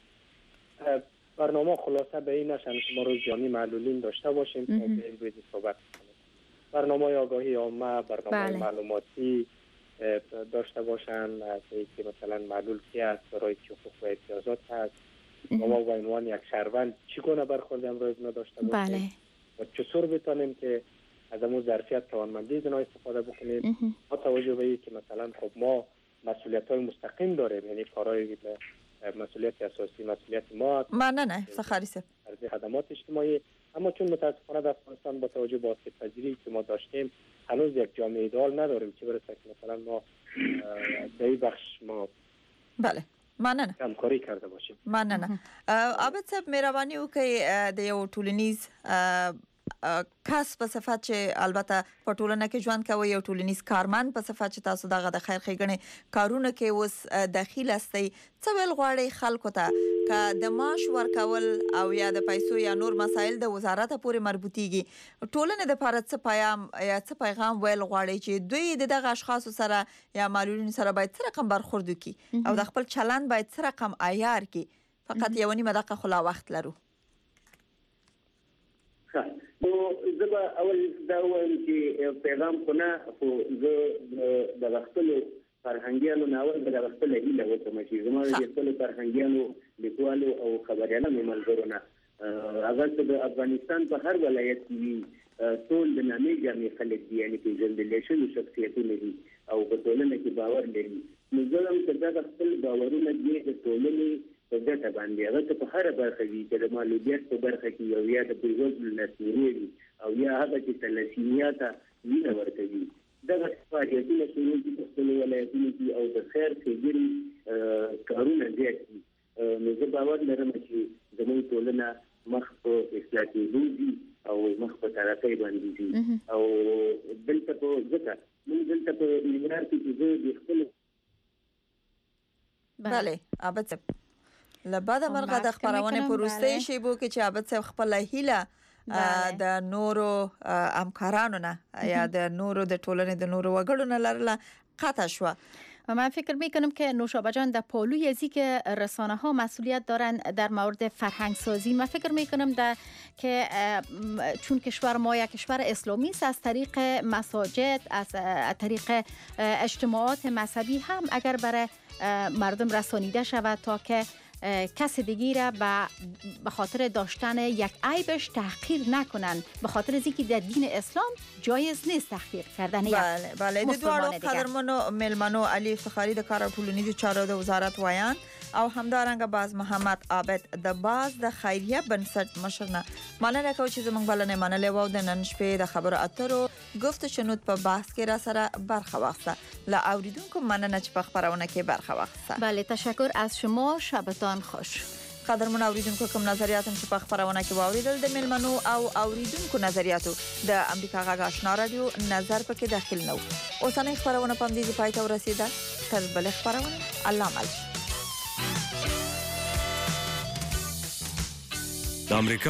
برنامه خلاصه به این نشان که ما روز جمعی معلولین داشته باشیم تا به این روزی صحبت کنیم. برنامه آگاهی عامه، برنامه بله. معلوماتی داشته باشن از اینکه مثلا معلول کی است، برای چه حقوق و امتیازات هست، ما با عنوان یک شهروند چگونه برخورد امروز نداشته باشیم. بله. و چطور بتونیم که از امون ظرفیت توانمندی زنا استفاده بکنیم با توجه به اینکه مثلا خب ما مسئولیت‌های مستقیم داریم، یعنی کارهای مسئولیت اساسی مسئولیت ما ما نه نه افتخاری صاحب از خدمات اجتماعی، اما چون متاسفانه در افغانستان با توجه به آسیب پذیری که ما داشتیم هنوز یک جامعه ایدئال نداریم چه برسه که مثلا ما در این بخش ما بله مننه همکاری کرده باشیم. مننه. عابد صاحب مهرباني وکړئ د یو ټولنیز کس په صفت چې البته په ټولنه کې ژوند کوي یو ټولنیز کارمند په صفت چې تاسو دغه د خیر ښېګڼې کارونه کې اوس داخل استئ څه ویل غواړئ خلکو ته که د معاش ورکول او یا د پیسو یا نور مسایل د وزارت پورې مربوطیږي ټولنې د لپاره څه پیام یا څه پیغام ویل غواړئ چې دوی د دغه اشخاصو سره یا معلولینو سره باید څه رقم برخورد وکړي او د خپل چلند باید څه رقم عیار کړي؟ فقط یو نیمه دقیقه خو لا وخت لرو. نو زه به اول دا وایم چې پیغام خو نه خو زه د خپلو فرهنګیانو نه اول د خپل هیله وکړم چې زما د خپلو فرهنګیانو لیکوالو او خبریالانو ملګرو نه هغه د افغانستان په هر ولایت کې وي ټول د نامې جامع خلک دي، یعنې پېژندلی شوي شخصیتونه دي او په ټولنه کې باور لري. نو زه هم که دغه خپل باورونه دي د ټولنې په ګټه باندې هغه په هره برخه وي چې د معلولیت په برخه کې یو یا د بېوزلو لاسنیوی وي او یا هغه چې تلسیمیا ته وینه ورکوي. دغه فعالیتونه شروع دي په خپلو ولایتونو کې او د خیر ښېګڼې کارونه زیات دي. نو زه باور لرم چې زموږ ټولنه مخ په اصلاح کېدو دي او مخ په ترقۍ باندې دي. او دلته په ځکه موږ دلته په ننګرهار کې چې زه د خپلو بله عابد صاحب لبعد مرغه د خبرونه پروسته شی بو کې چې عابد صاحب خپل هیله د نورو همکارانو نه یا د نورو د ټولنې د نورو وګړو نه لرله قطع شو. و من فکر میکنم که نوشابه جان در پالوی ازی که رسانه ها مسئولیت دارن در مورد فرهنگ سازی. من فکر میکنم در که چون کشور ما یک کشور اسلامی است، از طریق مساجد، از طریق اجتماعات مذهبی هم اگر برای مردم رسانیده شود تا که کسی دیگه را به خاطر داشتن یک عیبش تحقیر نکنن، به خاطر از اینکه در دین اسلام جایز نیست تحقیر کردن. بله بله د دوړو قدرمنو ملمنو علي افتخاری د کار ټولنیزو چارو د وزارت وایان او همدارنګه باز محمد عابد د باز د خیریه بنسټ مشرنه مننه کوم چې زموږ بلنه منلې و د نن شپې د خبرو اترو گفت شنود په بحث کې را سره برخه واخسته. لا اوریدونکو مننه چې په خبرونه کې برخه واخسته. بله تشکر از شما، شبتان خوش. قدرمن اوریدونکو کوم نظریات چې په خبرونه کې واوریدل د ملمنو او اوریدونکو نظریاتو د امریکا غږ آشنا رادیو نظر پکې داخل نو. اوسنۍ خبرونه په دې ځای ته ورسیده. تر بل خبرونه الله مل. د امریکا